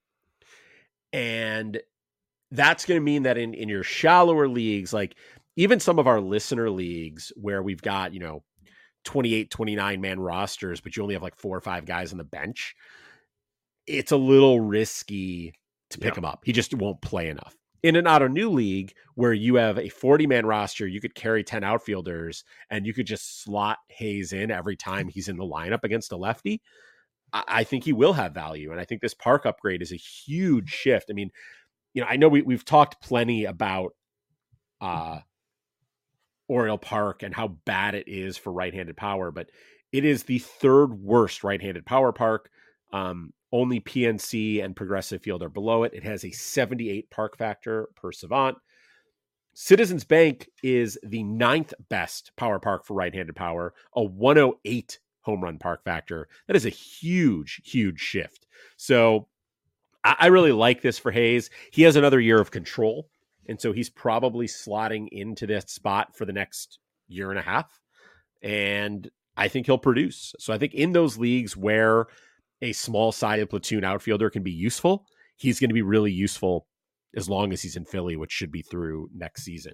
And that's going to mean that in, in your shallower leagues, like even some of our listener leagues where we've got, you know, twenty-eight, twenty-nine man rosters, but you only have like four or five guys on the bench, it's a little risky to pick yeah. him up. He just won't play enough. In an auto new league where you have a forty man roster, you could carry ten outfielders and you could just slot Hayes in every time he's in the lineup against a lefty. I, I think he will have value. And I think this park upgrade is a huge shift. I mean, you know, I know we, we've talked plenty about uh, Oriole Park and how bad it is for right-handed power, but it is the third worst right-handed power park. Um, Only P N C and Progressive Field are below it. It has a seventy-eight park factor per Savant. Citizens Bank is the ninth best power park for right-handed power, a one oh eight home run park factor. That is a huge, huge shift. So I, I really like this for Hayes. He has another year of control, and so he's probably slotting into this spot for the next year and a half. And I think he'll produce. So I think in those leagues where a small-sided platoon outfielder can be useful, he's going to be really useful as long as he's in Philly, which should be through next season.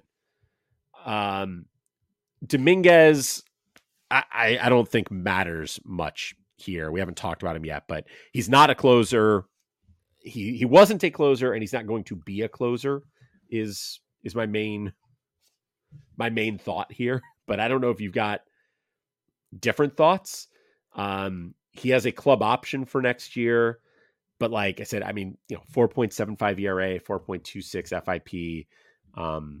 Um, Dominguez, I, I, I don't think matters much here. We haven't talked about him yet, but he's not a closer. He he wasn't a closer, and he's not going to be a closer. Is is my main my main thought here. But I don't know if you've got different thoughts. Um, He has a club option for next year, but like I said, I mean, you know, four point seven five E R A, four point two six F I P. Um,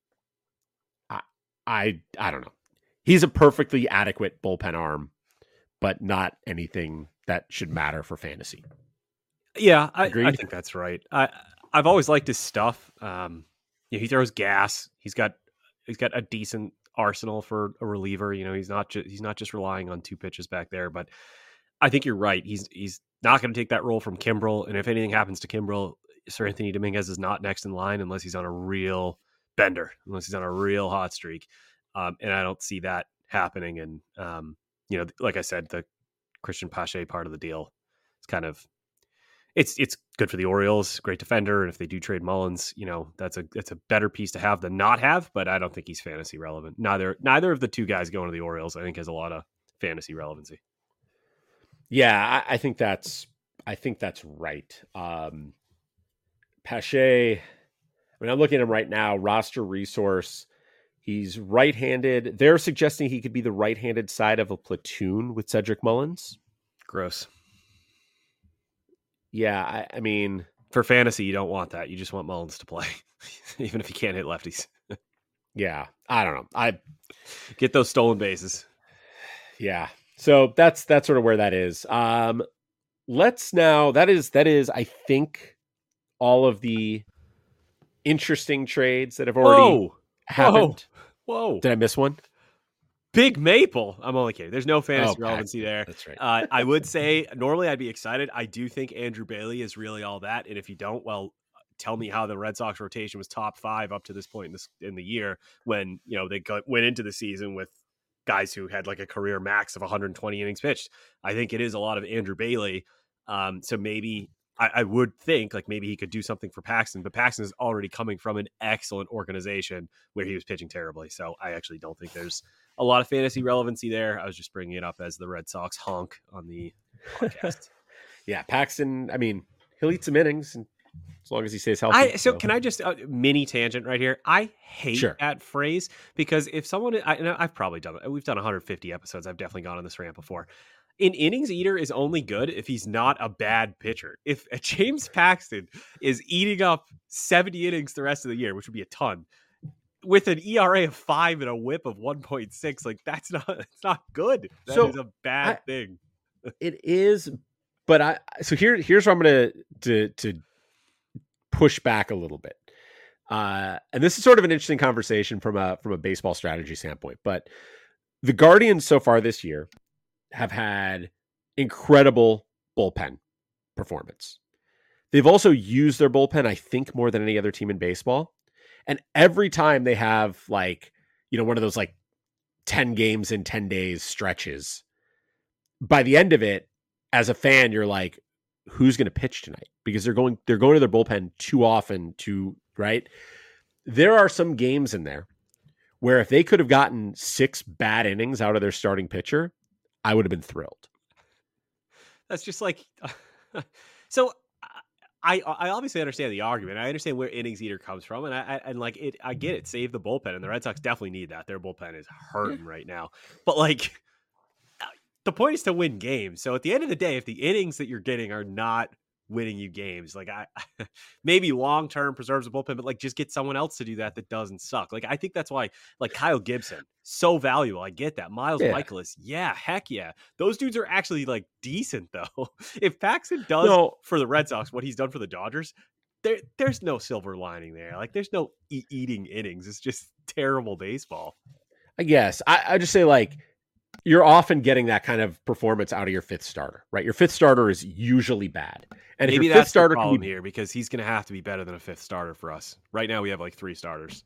I, I, I don't know. He's a perfectly adequate bullpen arm, but not anything that should matter for fantasy. Yeah, I, I think that's right. I, I've always liked his stuff. Um, Yeah, he throws gas. He's got he's got a decent arsenal for a reliever. You know, he's not just he's not just relying on two pitches back there. But I think you're right. He's he's not going to take that role from Kimbrel. And if anything happens to Kimbrel, Sir Anthony Dominguez is not next in line unless he's on a real bender, unless he's on a real hot streak. Um, and I don't see that happening. And um, you know, like I said, the Christian Pache part of the deal, it's kind of it's it's good for the Orioles, great defender, and if they do trade Mullins, you know, that's a it's a better piece to have than not have. But I don't think he's fantasy relevant. Neither neither of the two guys going to the Orioles, I think, has a lot of fantasy relevancy. Yeah, I, I think that's I think that's right. Um, Pache, I mean, I'm looking at him right now. Roster resource. He's right-handed. They're suggesting he could be the right-handed side of a platoon with Cedric Mullins. Gross. Yeah, I, I mean... For fantasy, you don't want that. You just want Mullins to play, even if he can't hit lefties. Yeah, I don't know. I Get those stolen bases. Yeah, so that's that's sort of where that is. Um, let's now... That is, that is, I think, all of the interesting trades that have already Whoa. happened. Whoa. Whoa. Did I miss one? Big Maple. I'm only kidding. There's no fantasy Oh, relevancy there. That's right. uh, I would say normally I'd be excited. I do think Andrew Bailey is really all that. And if you don't, well, tell me how the Red Sox rotation was top five up to this point in this in the year when, you know, they got, went into the season with guys who had like a career max of one hundred twenty innings pitched. I think it is a lot of Andrew Bailey. Um, so maybe I, I would think like maybe he could do something for Paxton, but Paxton is already coming from an excellent organization where he was pitching terribly. So I actually don't think there's a lot of fantasy relevancy there. I was just bringing it up as the Red Sox honk on the podcast. Yeah, Paxton, I mean, he'll eat some innings and as long as he stays healthy. I, so, so can I just uh, mini tangent right here? I hate Sure. that phrase because if someone, I, and I've probably done it. We've done one hundred fifty episodes. I've definitely gone on this rant before. An innings eater is only good if he's not a bad pitcher. If James Paxton is eating up seventy innings the rest of the year, which would be a ton, with an E R A of five and a whip of one point six, like that's not, it's not good. That So, is a bad I- thing. it is, but I, so here, here's where I'm going to, to push back a little bit. Uh, and this is sort of an interesting conversation from a, from a baseball strategy standpoint, but the Guardians so far this year have had incredible bullpen performance. They've also used their bullpen, I think, more than any other team in baseball. And every time they have like, you know, one of those like ten games in ten days stretches, by the end of it, as a fan, you're like, who's going to pitch tonight? Because they're going, they're going to their bullpen too often to, right? There are some games in there where if they could have gotten six bad innings out of their starting pitcher, I would have been thrilled. That's just like, so I I obviously understand the argument. I understand where innings eater comes from, and I, I and like it. I get it. Save the bullpen, and the Red Sox definitely need that. Their bullpen is hurting right now. But like, the point is to win games. So at the end of the day, if the innings that you're getting are not winning you games, like I maybe long term preserves the bullpen, but like just get someone else to do that that doesn't suck. Like I think that's why like Kyle Gibson so valuable. I get that. Miles Yeah. Mikolas, yeah, heck yeah. Those dudes are actually like decent though. If Paxton does No. for the Red Sox what he's done for the Dodgers, there there's no silver lining there. Like there's no e- eating innings. It's just terrible baseball. I guess I, I just say like, you're often getting that kind of performance out of your fifth starter, right? Your fifth starter is usually bad. And Maybe if your that's fifth starter the problem can be, here because he's going to have to be better than a fifth starter for us. Right now we have like three starters.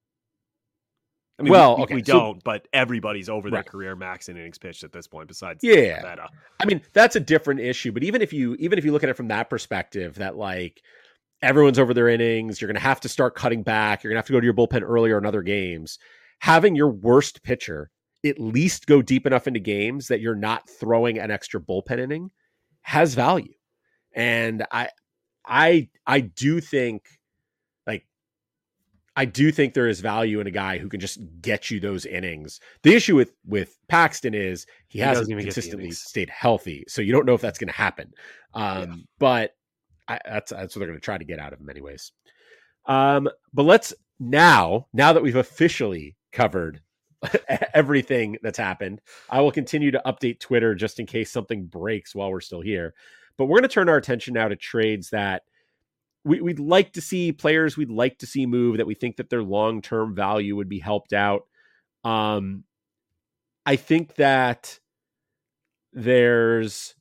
I mean, Well, we, okay, we so- don't, but everybody's over their Right. career max in innings pitched at this point. Besides, Yeah. Pivetta. I mean, that's a different issue. But even if you even if you look at it from that perspective, that like everyone's over their innings, you're going to have to start cutting back. You're going to have to go to your bullpen earlier in other games. Having your worst pitcher at least go deep enough into games that you're not throwing an extra bullpen inning has value. And I, I, I do think, like, I do think there is value in a guy who can just get you those innings. The issue with with Paxton is he, He hasn't doesn't even get the consistently innings. stayed healthy, so you don't know if that's going to happen. Um, Yeah. But I, that's that's what they're going to try to get out of him, anyways. Um, but let's now, now that we've officially covered everything that's happened, I will continue to update Twitter just in case something breaks while we're still here. But we're going to turn our attention now to trades that we, we'd like to see players we'd like to see move that we think that their long-term value would be helped out. Um, I think that there's,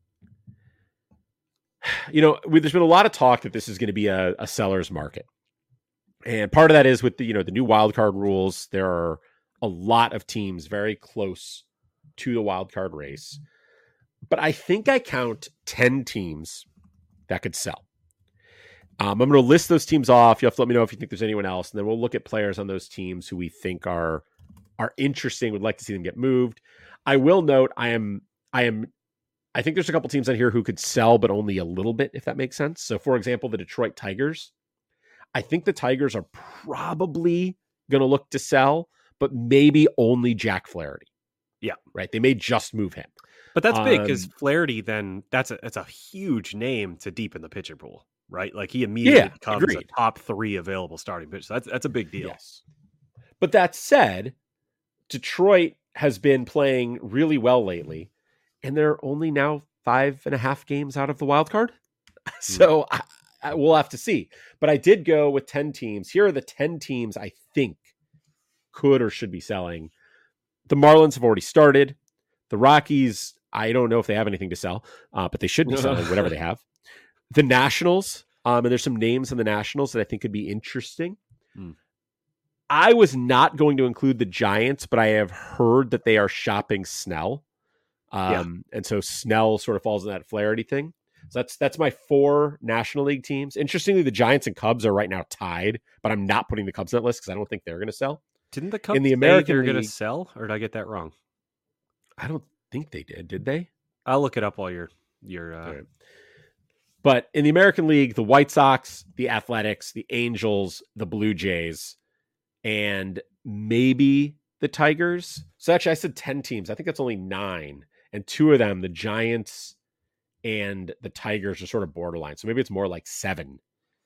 you know, we, there's been a lot of talk that this is going to be a, a seller's market. And part of that is with the, you know, the new wildcard rules. There are a lot of teams very close to the wildcard race. But I think I count ten teams that could sell. Um, I'm going to list those teams off. You have to let me know if you think there's anyone else. And then we'll look at players on those teams who we think are are interesting, would like to see them get moved. I will note I am I am I think there's a couple teams on here who could sell, but only a little bit, if that makes sense. So for example, the Detroit Tigers. I think the Tigers are probably going to look to sell, but maybe only Jack Flaherty. Yeah. Right. They may just move him. But that's big because Um, Flaherty then that's a that's a huge name to deepen the pitcher pool, right? Like he immediately Yeah, becomes agreed. a top three available starting pitcher. So that's that's a big deal. Yes. But that said, Detroit has been playing really well lately, and they're only now five and a half games out of the wild card. So I, I, we'll have to see. But I did go with ten teams. Here are the ten teams I think could or should be selling. The Marlins have already started. The Rockies, I don't know if they have anything to sell, uh, but they should be selling whatever they have. The Nationals, um, and there's some names in the Nationals that I think could be interesting. Hmm. I was not going to include the Giants, but I have heard that they are shopping Snell. Um, yeah. And so Snell sort of falls in that Flaherty thing. So that's that's my four National League teams. Interestingly, the Giants and Cubs are right now tied, but I'm not putting the Cubs on that list because I don't think they're going to sell. Didn't the Cubs in the American they're going to League- sell, or did I get that wrong? I don't think they did. Did they? I'll look it up while you're you're. Uh... Right. But in the American League, the White Sox, the Athletics, the Angels, the Blue Jays, and maybe the Tigers. So actually, I said ten teams. I think that's only nine, and two of them, the Giants and the Tigers, are sort of borderline. So maybe it's more like seven.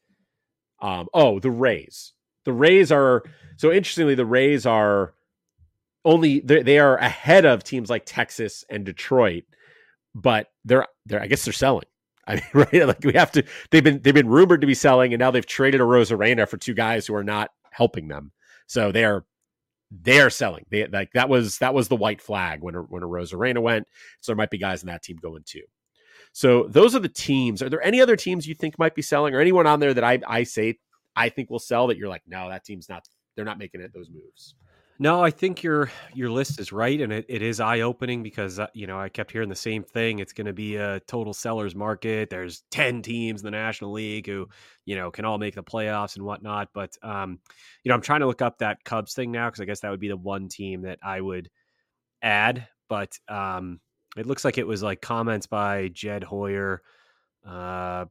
Um. Oh, the Rays. The Rays are so interestingly. The Rays are only they are ahead of teams like Texas and Detroit, but they're they're I guess they're selling. I mean, right? Like we have to. They've been they've been rumored to be selling, and now they've traded a Rosarena for two guys who are not helping them. So they are they are selling. They like that was that was the white flag when a, when a Rosarena went. So there might be guys in that team going too. So those are the teams. Are there any other teams you think might be selling, or anyone on there that I I say I think will sell that you're like, no, that team's not. They're not making it those moves. No, I think your your list is right, and it, it is eye-opening because, uh, you know, I kept hearing the same thing. It's going to be a total seller's market. There's ten teams in the National League who, you know, can all make the playoffs and whatnot. But, um, you know, I'm trying to look up that Cubs thing now because I guess that would be the one team that I would add. But um, it looks like it was like comments by Jed Hoyer. Uh,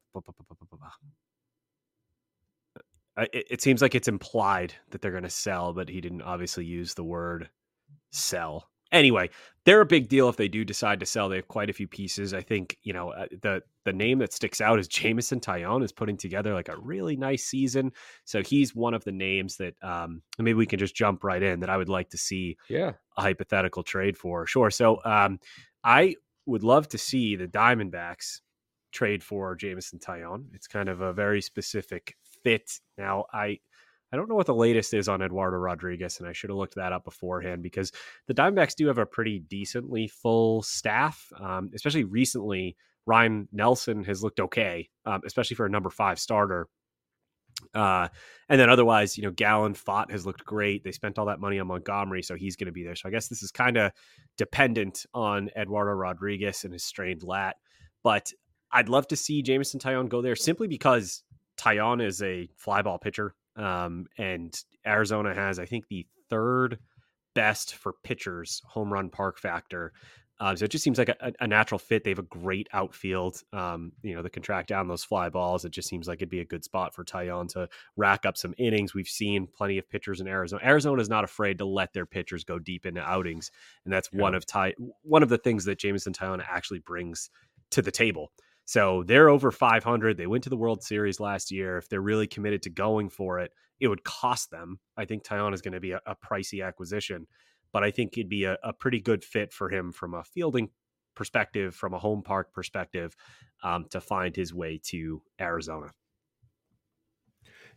It, it seems like it's implied that they're going to sell, but he didn't obviously use the word sell. Anyway, they're a big deal if they do decide to sell. They have quite a few pieces. I think, you know, uh, the the name that sticks out is Jameson Taillon is putting together like a really nice season. So he's one of the names that um, maybe we can just jump right in that I would like to see yeah. a hypothetical trade for. Sure. So um, I would love to see the Diamondbacks trade for Jameson Taillon. It's kind of a very specific fit. Now, I I don't know what the latest is on Eduardo Rodriguez, and I should have looked that up beforehand because the Diamondbacks do have a pretty decently full staff, um, especially recently. Ryan Nelson has looked okay, um, especially for a number five starter. Uh, and then otherwise, you know, Gallon Fott has looked great. They spent all that money on Montgomery, so he's going to be there. So I guess this is kind of dependent on Eduardo Rodriguez and his strained lat. But I'd love to see Jameson Taillon go there simply because Taillon is a fly ball pitcher, um, and Arizona has, I think, the third best for pitchers home run park factor. Um, so it just seems like a, a natural fit. They have a great outfield, um, you know, that can track down those fly balls. It just seems like it'd be a good spot for Taillon to rack up some innings. We've seen plenty of pitchers in Arizona. Arizona is not afraid to let their pitchers go deep into outings, and that's yeah. one of Ty one of the things that Jameson Taillon actually brings to the table. So they're over five hundred. They went to the World Series last year. If they're really committed to going for it, it would cost them. I think Taillon is going to be a, a pricey acquisition, but I think it'd be a, a pretty good fit for him from a fielding perspective, from a home park perspective, um, to find his way to Arizona.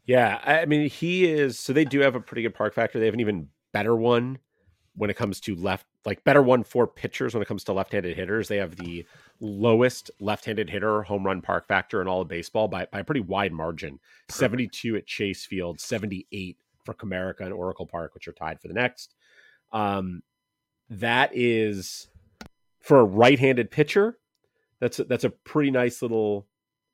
Yeah, I I mean, he is. So they do have a pretty good park factor. They have an even better one when it comes to left, like better one for pitchers when it comes to left-handed hitters. They have the lowest left-handed hitter home run park factor in all of baseball by, by a pretty wide margin. Perfect. seventy-two at Chase Field, seventy-eight for Comerica and Oracle Park, which are tied for the next. Um, that is for a right-handed pitcher. That's a, that's a pretty nice little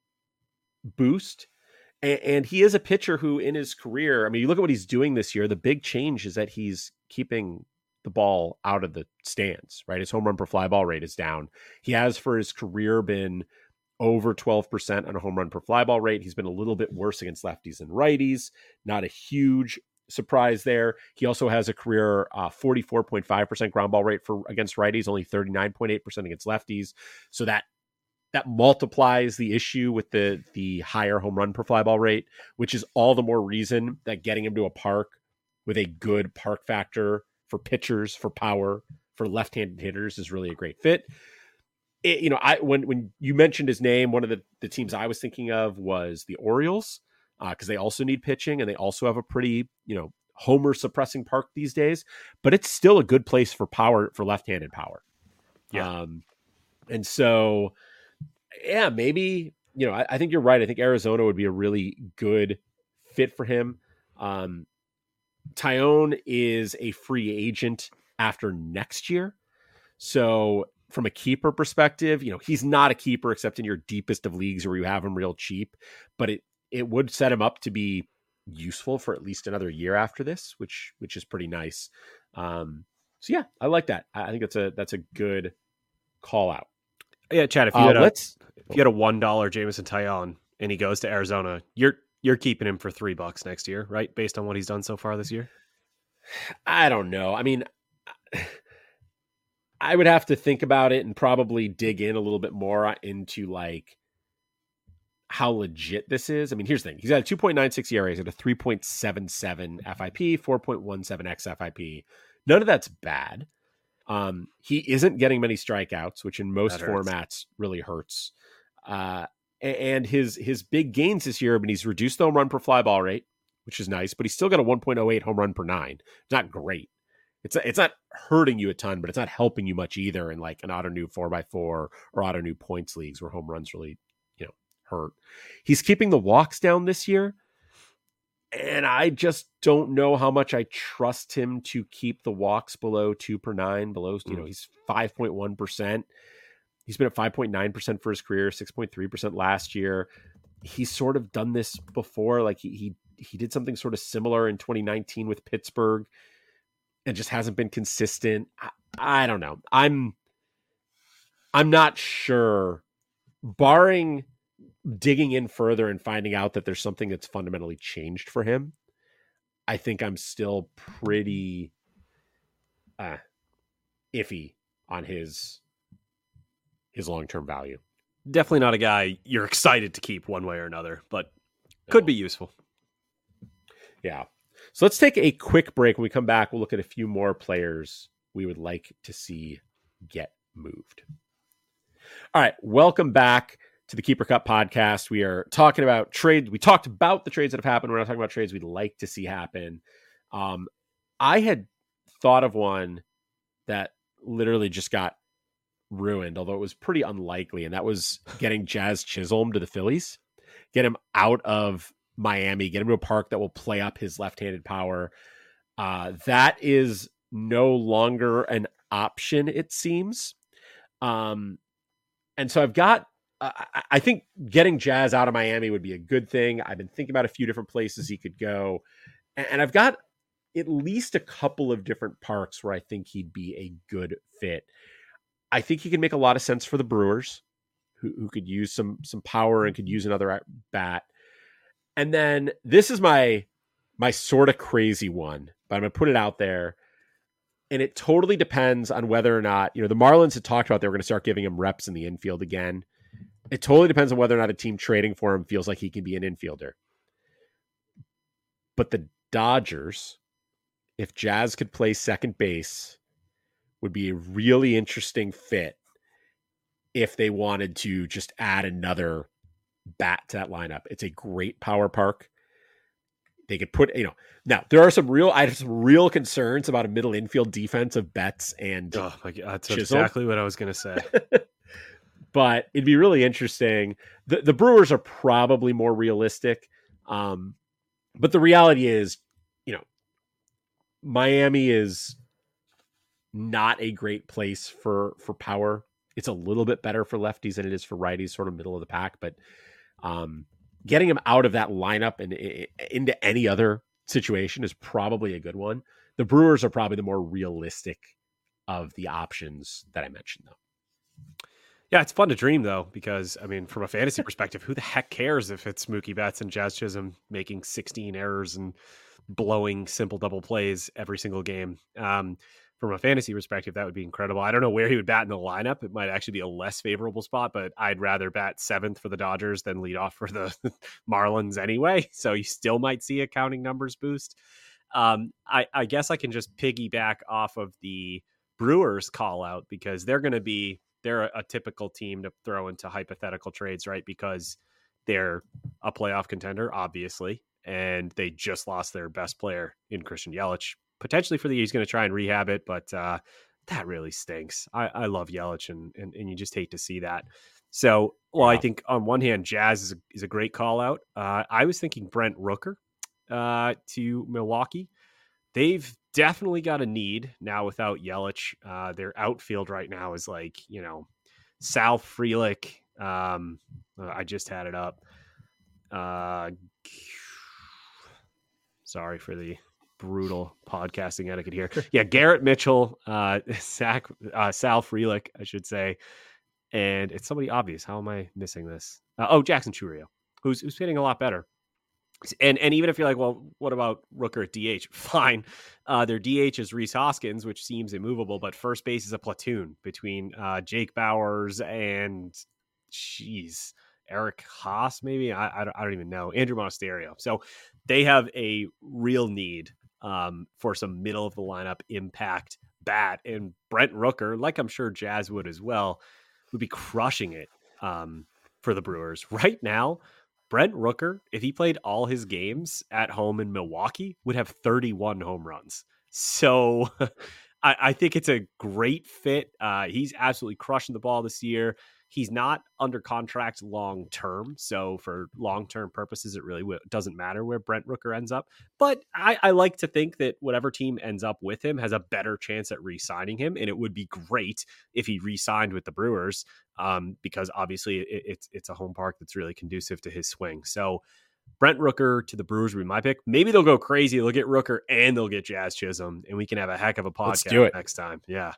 boost. And, and he is a pitcher who, in his career, I mean, you look at what he's doing this year. The big change is that he's keeping the ball out of the stands, right? His home run per fly ball rate is down. He has for his career been over twelve percent on a home run per fly ball rate. He's been a little bit worse against lefties and righties. Not a huge surprise there. He also has a career uh, forty-four point five percent ground ball rate for against righties, only thirty-nine point eight percent against lefties. So that that multiplies the issue with the the higher home run per fly ball rate, which is all the more reason that getting him to a park with a good park factor for pitchers, for power, for left-handed hitters is really a great fit. It, you know, I when when you mentioned his name, one of the, the teams I was thinking of was the Orioles, because uh, they also need pitching and they also have a pretty, you know, homer suppressing park these days, but it's still a good place for power, for left-handed power. Yeah. Um, and so, yeah, maybe, you know, I, I think you're right. I think Arizona would be a really good fit for him. Um, Taillon is a free agent after next year. So from a keeper perspective, you know, he's not a keeper except in your deepest of leagues where you have him real cheap, but it, it would set him up to be useful for at least another year after this, which, which is pretty nice. Um, so yeah, I like that. I think that's a, that's a good call out. Yeah. Chad, if you Uh, had a, let's, if you had a one dollar Jameson Taillon and he goes to Arizona, you're, you're keeping him for three bucks next year, right? Based on what he's done so far this year. I don't know. I mean, I would have to think about it and probably dig in a little bit more into like how legit this is. I mean, here's the thing. He's got a two point nine six E R A. He's got a three point seven seven F I P, four point one seven X F I P. None of that's bad. Um, he isn't getting many strikeouts, which in most formats really hurts. Uh, and his his big gains this year, but he's reduced the home run per fly ball rate, which is nice, but he's still got a one point oh eight home run per nine. It's not great. It's it's not hurting you a ton, but it's not helping you much either in like an auto new four by four or auto new points leagues where home runs really, you know, hurt. He's keeping the walks down this year. And I just don't know how much I trust him to keep the walks below two per nine, below, you know, he's five point one percent. He's been at five point nine percent for his career, six point three percent last year. He's sort of done this before. Like he, he, he did something sort of similar in twenty nineteen with Pittsburgh and just hasn't been consistent. I, I don't know. I'm, I'm not sure, barring digging in further and finding out that there's something that's fundamentally changed for him. I think I'm still pretty uh, iffy on his, his long-term value. Definitely not a guy you're excited to keep one way or another, but could be useful. Yeah. So let's take a quick break. When we come back, we'll look at a few more players we would like to see get moved. All right. Welcome back to the Keeper Cup podcast. We are talking about trades. We talked about the trades that have happened. We're not talking about trades we'd like to see happen. Um, I had thought of one that literally just got ruined, although it was pretty unlikely, and that was getting Jazz Chisholm to the Phillies, get him out of Miami, get him to a park that will play up his left-handed power. Uh, that is no longer an option, it seems. Um, and so I've got, uh, I think getting Jazz out of Miami would be a good thing. I've been thinking about a few different places he could go, and, and I've got at least a couple of different parks where I think he'd be a good fit. I think he can make a lot of sense for the Brewers, who, who could use some some power and could use another at bat. And then this is my my sort of crazy one, but I'm going to put it out there. And it totally depends on whether or not, you know, the Marlins had talked about they were going to start giving him reps in the infield again. It totally depends on whether or not a team trading for him feels like he can be an infielder. But the Dodgers, if Jazz could play second base, would be a really interesting fit if they wanted to just add another bat to that lineup. It's a great power park. they could put, you know, now there are some real, I have some real concerns about a middle infield defense of Betts and Oh my God, that's Chisholm. exactly what I was going to say. But it'd be really interesting. The, the Brewers are probably more realistic. Um, but the reality is, you know, Miami is not a great place for, for power. It's a little bit better for lefties than it is for righties, sort of middle of the pack. But um, getting him out of that lineup and into any other situation is probably a good one. The Brewers are probably the more realistic of the options that I mentioned, though. Yeah, it's fun to dream, though, because, I mean, from a fantasy perspective, who the heck cares if it's Mookie Betts and Jazz Chisholm making sixteen errors and blowing simple double plays every single game? Um, from a fantasy perspective, that would be incredible. I don't know where he would bat in the lineup. It might actually be a less favorable spot, but I'd rather bat seventh for the Dodgers than lead off for the Marlins anyway. So you still might see a counting numbers boost. Um, I, I guess I can just piggyback off of the Brewers call out because they're going to be, they're a, a typical team to throw into hypothetical trades, right? Because they're a playoff contender, obviously, and they just lost their best player in Christian Yelich. Potentially for the he's going to try and rehab it, but uh, that really stinks. I, I love Yelich, and, and and you just hate to see that. So, well, yeah. I think on one hand, Jazz is a, is a great call out. Uh, I was thinking Brent Rooker uh, to Milwaukee. They've definitely got a need now without Yelich. Uh, their outfield right now is like, you know, Sal Frelick. Um, I just had it up. Uh, sorry for the brutal podcasting etiquette here. Yeah, Garrett Mitchell, uh, Zach, uh, Sal Frelick, I should say. And it's somebody obvious. How am I missing this? Uh, oh, Jackson Chourio, who's who's hitting a lot better. And and even if you're like, well, what about Rooker at D H? Fine. Uh, their D H is Rhys Hoskins, which seems immovable, but first base is a platoon between uh, Jake Bowers and, geez, Eric Haas, maybe? I, I, don't, I don't even know. Andrew Monasterio. So they have a real need um, for some middle of the lineup impact bat. And Brent Rooker, like I'm sure Jazz would as well, would be crushing it um, for the Brewers. Right now, Brent Rooker, if he played all his games at home in Milwaukee, would have thirty-one home runs. So I, I think it's a great fit. Uh, he's absolutely crushing the ball this year. He's not under contract long term. So for long term purposes, it really w- doesn't matter where Brent Rooker ends up. But I, I like to think that whatever team ends up with him has a better chance at re-signing him. And it would be great if he re-signed with the Brewers um, because obviously it, it's it's a home park that's really conducive to his swing. So Brent Rooker to the Brewers would be my pick. Maybe they'll go crazy. They'll get Rooker and they'll get Jazz Chisholm, and we can have a heck of a podcast let's do it. next time. Yeah.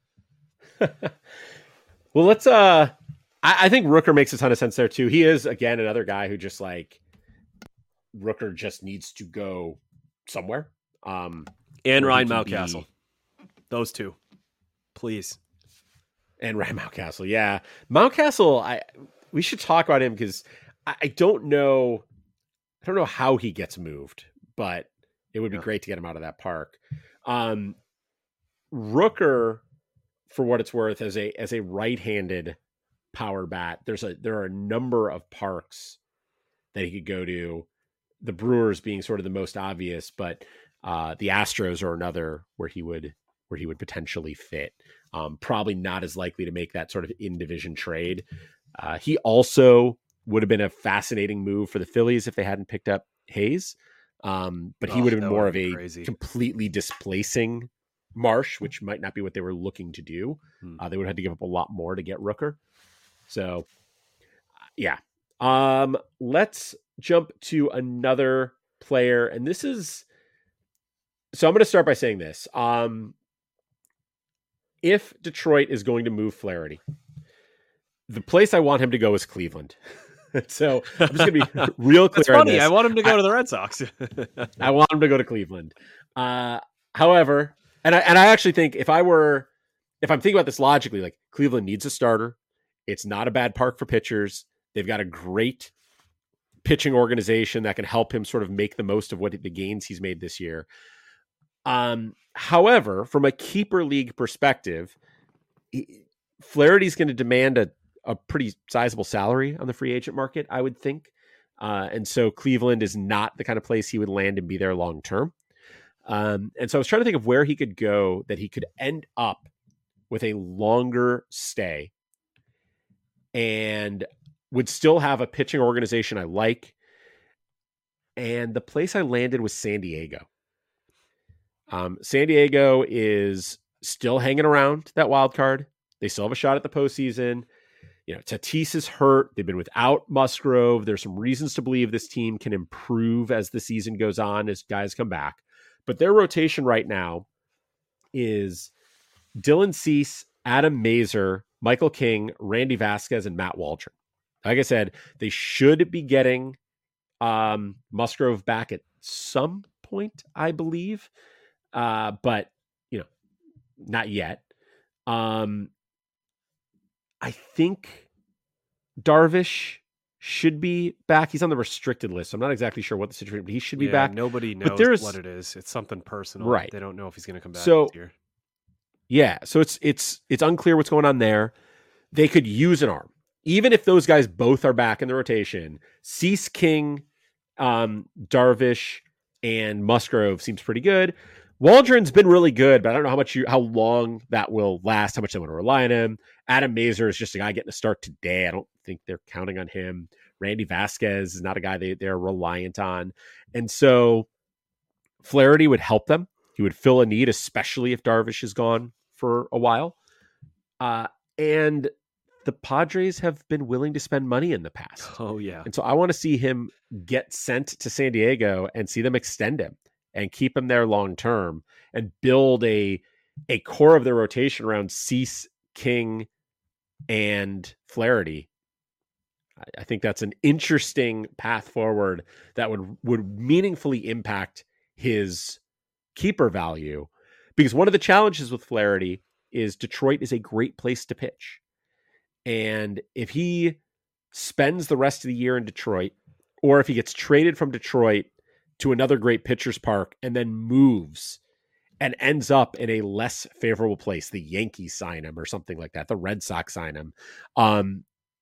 Well, let's, uh, I, I think Rooker makes a ton of sense there too. He is, again, another guy who just like Rooker just needs to go somewhere. Um, and Ryan Mountcastle. Be... Those two, please. And Ryan Mountcastle. Yeah. Mountcastle, I, we should talk about him because I, I don't know. I don't know how he gets moved, but it would be yeah. great to get him out of that park. Um, Rooker, for what it's worth, as a as a right-handed power bat, there's a there are a number of parks that he could go to. The Brewers being sort of the most obvious, but uh, the Astros are another where he would where he would potentially fit. Um, probably not as likely to make that sort of in-division trade. Uh, he also would have been a fascinating move for the Phillies if they hadn't picked up Hayes. Um, but he oh, would have been more of a crazy. completely displacing Marsh, which might not be what they were looking to do. Hmm. Uh, they would have had to give up a lot more to get Rooker. So, yeah. Um, let's jump to another player. And this is... So I'm going to start by saying this. Um, if Detroit is going to move Flaherty, the place I want him to go is Cleveland. So I'm just going to be real clear. That's funny. On this. I want him to go I, to the Red Sox. I want him to go to Cleveland. Uh, however, and I and I actually think if I were, if I'm thinking about this logically, like Cleveland needs a starter. It's not a bad park for pitchers. They've got a great pitching organization that can help him sort of make the most of what the gains he's made this year. Um, however, from a keeper league perspective, he, Flaherty's going to demand a a pretty sizable salary on the free agent market, I would think. Uh, and so Cleveland is not the kind of place he would land and be there long term. Um, and so I was trying to think of where he could go that he could end up with a longer stay and would still have a pitching organization I like. And the place I landed was San Diego. Um, San Diego is still hanging around that wild card. They still have a shot at the postseason. You know, Tatis is hurt. They've been without Musgrove. There's some reasons to believe this team can improve as the season goes on, as guys come back. But their rotation right now is Dylan Cease, Adam Mazur, Michael King, Randy Vasquez, and Matt Waldron. Like I said, they should be getting um, Musgrove back at some point, I believe. Uh, but, you know, not yet. Um, I think Darvish should be back. He's on the restricted list, so I'm not exactly sure what the situation is, but he should be yeah, back. Nobody knows but there's, what it is. It's something personal. Right. They don't know if he's going to come back so, this year. Yeah, so it's it's it's unclear what's going on there. They could use an arm. Even if those guys both are back in the rotation, Cease, King, um, Darvish, and Musgrove seems pretty good. Waldron's been really good, but I don't know how much you, how long that will last, how much they want to rely on him. Adam Mazur is just a guy getting a start today. I don't think they're counting on him. Randy Vasquez is not a guy they, they're reliant on. And so Flaherty would help them. He would fill a need, especially if Darvish is gone for a while. Uh, and the Padres have been willing to spend money in the past. Oh, yeah. And so I want to see him get sent to San Diego and see them extend him and keep him there long term and build a a core of their rotation around Cease, King, and Flaherty. I, I think that's an interesting path forward that would, would meaningfully impact his keeper value. Because one of the challenges with Flaherty is Detroit is a great place to pitch. And if he spends the rest of the year in Detroit, or if he gets traded from Detroit to another great pitcher's park and then moves and ends up in a less favorable place, the Yankees sign him or something like that, the Red Sox sign him, um,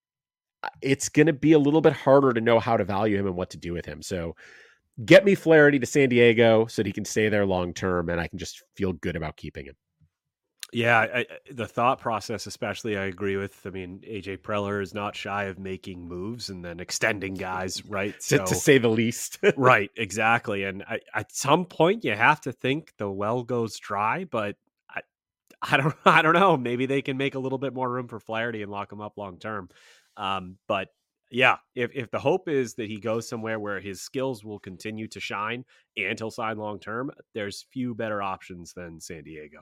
it's going to be a little bit harder to know how to value him and what to do with him. So get me Flaherty to San Diego so that he can stay there long term and I can just feel good about keeping him. Yeah, I, the thought process, especially, I agree with. I mean, A J Preller is not shy of making moves and then extending guys, right? So, to, to say the least. Right, exactly. And I, at some point, you have to think the well goes dry, but I, I don't, I don't know. Maybe they can make a little bit more room for Flaherty and lock him up long term. Um, but yeah, if if the hope is that he goes somewhere where his skills will continue to shine and he'll sign long term, there's few better options than San Diego.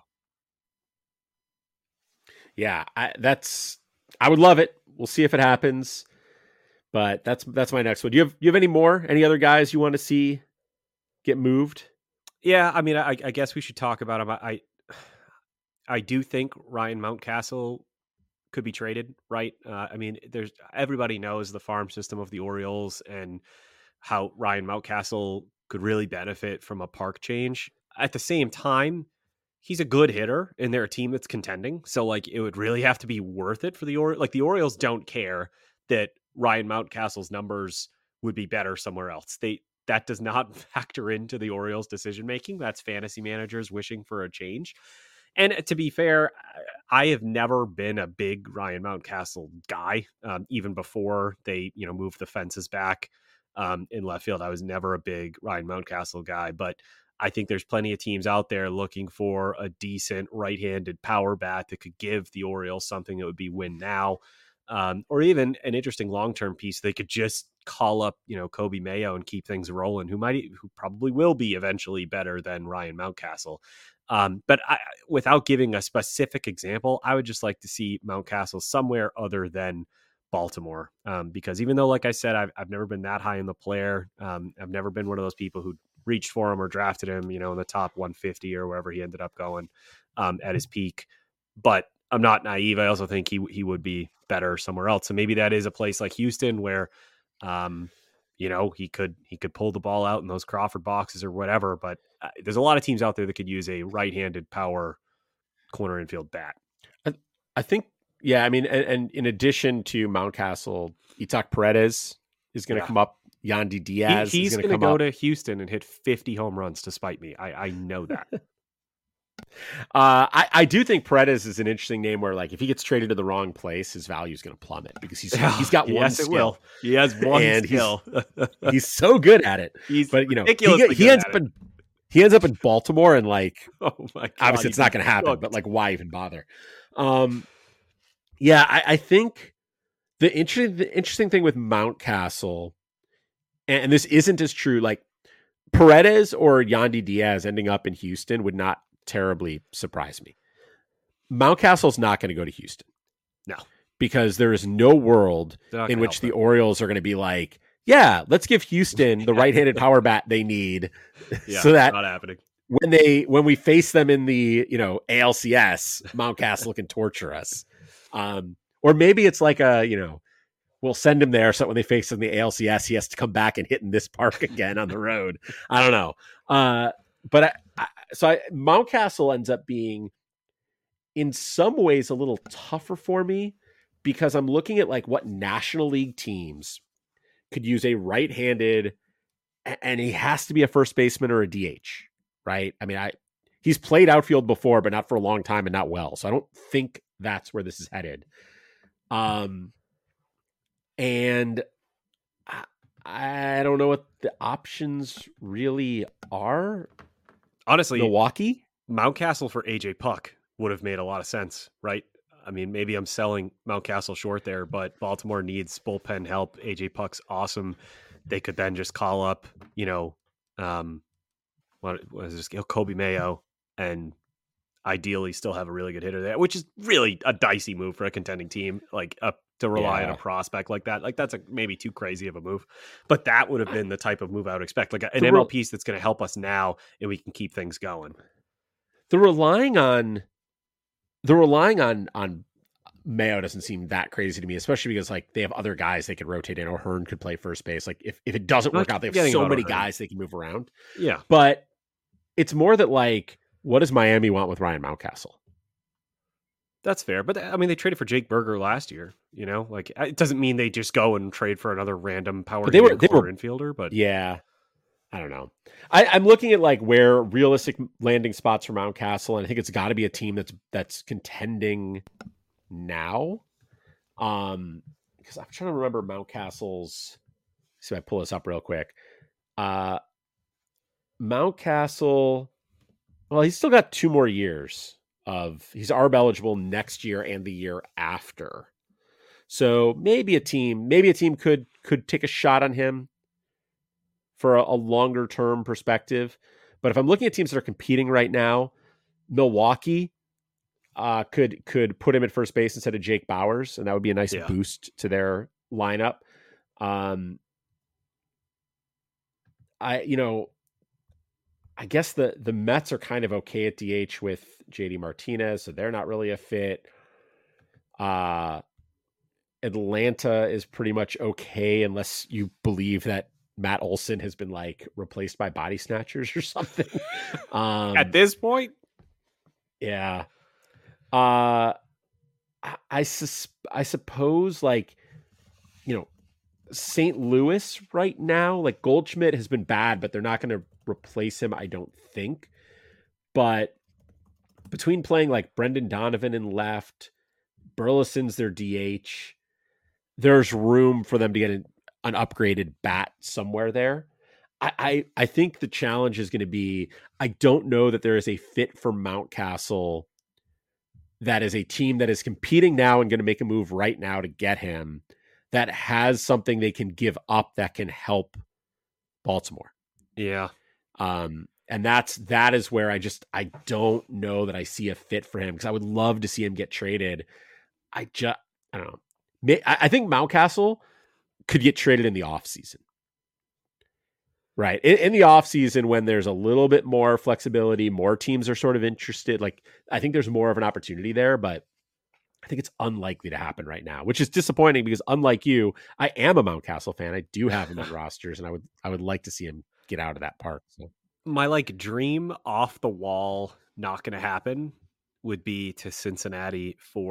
Yeah, I, that's I would love it. We'll see if it happens, but that's that's my next one. Do you have you have any more? Any other guys you want to see get moved? Yeah, I mean, I, I guess we should talk about him. I, I I do think Ryan Mountcastle could be traded, right? Uh, I mean, there's everybody knows the farm system of the Orioles and how Ryan Mountcastle could really benefit from a park change. At the same time, he's a good hitter and they're a team that's contending. So like it would really have to be worth it for the Orioles. Like the Orioles don't care that Ryan Mountcastle's numbers would be better somewhere else. They, that does not factor into the Orioles decision-making. That's fantasy managers wishing for a change. And to be fair, I have never been a big Ryan Mountcastle guy. Um, even before they, you know, moved the fences back um, in left field, I was never a big Ryan Mountcastle guy, but I think there's plenty of teams out there looking for a decent right-handed power bat that could give the Orioles something that would be win now, um, or even an interesting long-term piece. They could just call up, you know, Kobe Mayo and keep things rolling, who might, who probably will be eventually better than Ryan Mountcastle. Um, but I, without giving a specific example, I would just like to see Mountcastle somewhere other than Baltimore, um, because even though, like I said, I've, I've never been that high in the player. Um, I've never been one of those people who reached for him or drafted him, you know, in the top one fifty or wherever he ended up going um, at his peak. But I'm not naive. I also think he he would be better somewhere else. So maybe that is a place like Houston where, um, you know, he could he could pull the ball out in those Crawford boxes or whatever. But uh, there's a lot of teams out there that could use a right-handed power corner infield bat. I, I think, yeah. I mean, and, and in addition to Mountcastle, Itak Paredes is going to Yeah. come up Yandy Diaz he, he's is going to going to come go up. to Houston and hit fifty home runs to spite me. I, I know that. Uh, I, I do think Paredes is an interesting name where, like, if he gets traded to the wrong place, his value is going to plummet because he's he's got one yes, skill. It will. He has one and skill. He's, he's so good at it. He's but you know, he, ridiculously he good ends at up in he ends up in Baltimore, and like, oh my God, obviously it's not going to happen. But like, why even bother? Um, yeah, I, I think the interesting the interesting thing with Mountcastle, and, and this isn't as true. Like Paredes or Yandy Diaz ending up in Houston would not terribly surprise me. Mountcastle's not going to go to Houston. No. Because there is no world in which the Orioles are going to be like, yeah, let's give Houston the right-handed power bat they need yeah, so that not happening. when they when we face them in the, you know, A L C S, Mountcastle can torture us. Um, or maybe it's like a, you know, we'll send him there so that when they face him in the A L C S, he has to come back and hit in this park again on the road. I don't know. Uh, but I, I, so I, Mountcastle ends up being in some ways a little tougher for me because I'm looking at like what National League teams could use a right-handed, and he has to be a first baseman or a D H, right? I mean, I he's played outfield before, but not for a long time and not well. So I don't think that's where this is headed. Um, and I, I don't know what the options really are. Honestly, Milwaukee, Mountcastle for A J Puck would have made a lot of sense, right? I mean, maybe I'm selling Mountcastle short there, but Baltimore needs bullpen help. A J Puck's awesome. They could then just call up, you know, um, what was this? Kobe Mayo, and ideally still have a really good hitter there, which is really a dicey move for a contending team, like up to rely yeah. on a prospect like that. Like that's a, maybe too crazy of a move, but that would have been the type of move I would expect, like an the M L piece that's going to help us now and we can keep things going. They're relying on, they're relying on, on Mayo doesn't seem that crazy to me, especially because like they have other guys they could rotate in, or Hearn could play first base. Like if, if it doesn't work out, they have so many guys they can move around. Yeah. But it's more that like, what does Miami want with Ryan Mountcastle? That's fair. But I mean, they traded for Jake Berger last year, you know, like it doesn't mean they just go and trade for another random power but they were, they were infielder, but yeah, I don't know. I, I'm looking at like where realistic landing spots for Mountcastle, and I think it's got to be a team that's that's contending now. Um, because I'm trying to remember Mountcastle's. See if I pull this up real quick. Uh, Mountcastle. Well, he's still got two more years of. He's A R B eligible next year and the year after. So maybe a team, maybe a team could could take a shot on him for a, a longer term perspective. But if I'm looking at teams that are competing right now, Milwaukee uh, could could put him at first base instead of Jake Bauers, and that would be a nice yeah. boost to their lineup. Um, I you know, I guess the the Mets are kind of okay at D H with J D Martinez, so they're not really a fit. Uh, Atlanta is pretty much okay unless you believe that Matt Olson has been like replaced by body snatchers or something. Um, At this point, yeah. Uh, I I, sus- I suppose like, you know, Saint Louis right now, like Goldschmidt has been bad, but they're not going to replace him, I don't think. But between playing like Brendan Donovan in left, Burleson's their D H, there's room for them to get an, an upgraded bat somewhere there. I, I, I think the challenge is going to be, I don't know that there is a fit for Mountcastle that is a team that is competing now and going to make a move right now to get him, that has something they can give up that can help Baltimore. Yeah. Um, and that's, that is where I just, I don't know that I see a fit for him, because I would love to see him get traded. I just, I don't know. I think Mountcastle could get traded in the off season. Right. In, in the off season, when there's a little bit more flexibility, more teams are sort of interested. Like, I think there's more of an opportunity there, but I think it's unlikely to happen right now, which is disappointing because, unlike you, I am a Mountcastle fan. I do have him on rosters, and I would, I would like to see him get out of that park. So. My like dream off the wall, not going to happen, would be to Cincinnati for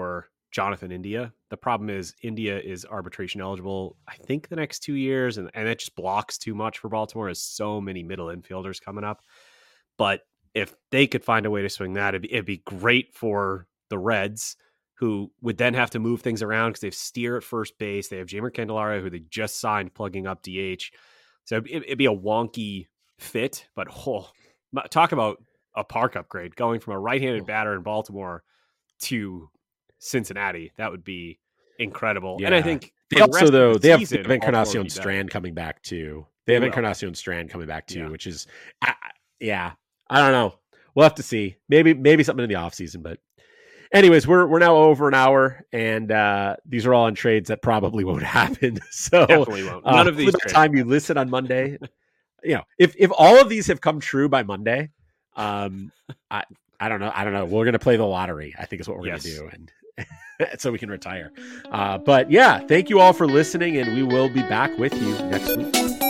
Jonathan India. The problem is India is arbitration eligible, I think, the next two years, and, and it just blocks too much for Baltimore. There's so many middle infielders coming up. But if they could find a way to swing that, it'd be, it'd be great for the Reds, who would then have to move things around because they have Steer at first base. They have Jeimer Candelario, who they just signed, plugging up D H. So it, it'd be a wonky fit, but oh, talk about a park upgrade going from a right-handed batter in Baltimore to Cincinnati. That would be incredible. Yeah. And I think they also, the though, the they season, have Encarnacion Strand coming back too. They, they have Encarnacion Strand coming back too, yeah. which is, I, yeah, I don't know. We'll have to see. Maybe, maybe something in the offseason, but anyways, we're we're now over an hour, and uh, these are all on trades that probably won't happen. So definitely won't. None uh, of these. For the time you listen on Monday, you know, if if all of these have come true by Monday, um, I I don't know. I don't know. We're gonna play the lottery, I think is what we're yes. gonna do, and so we can retire. Uh, but yeah, thank you all for listening, and we will be back with you next week.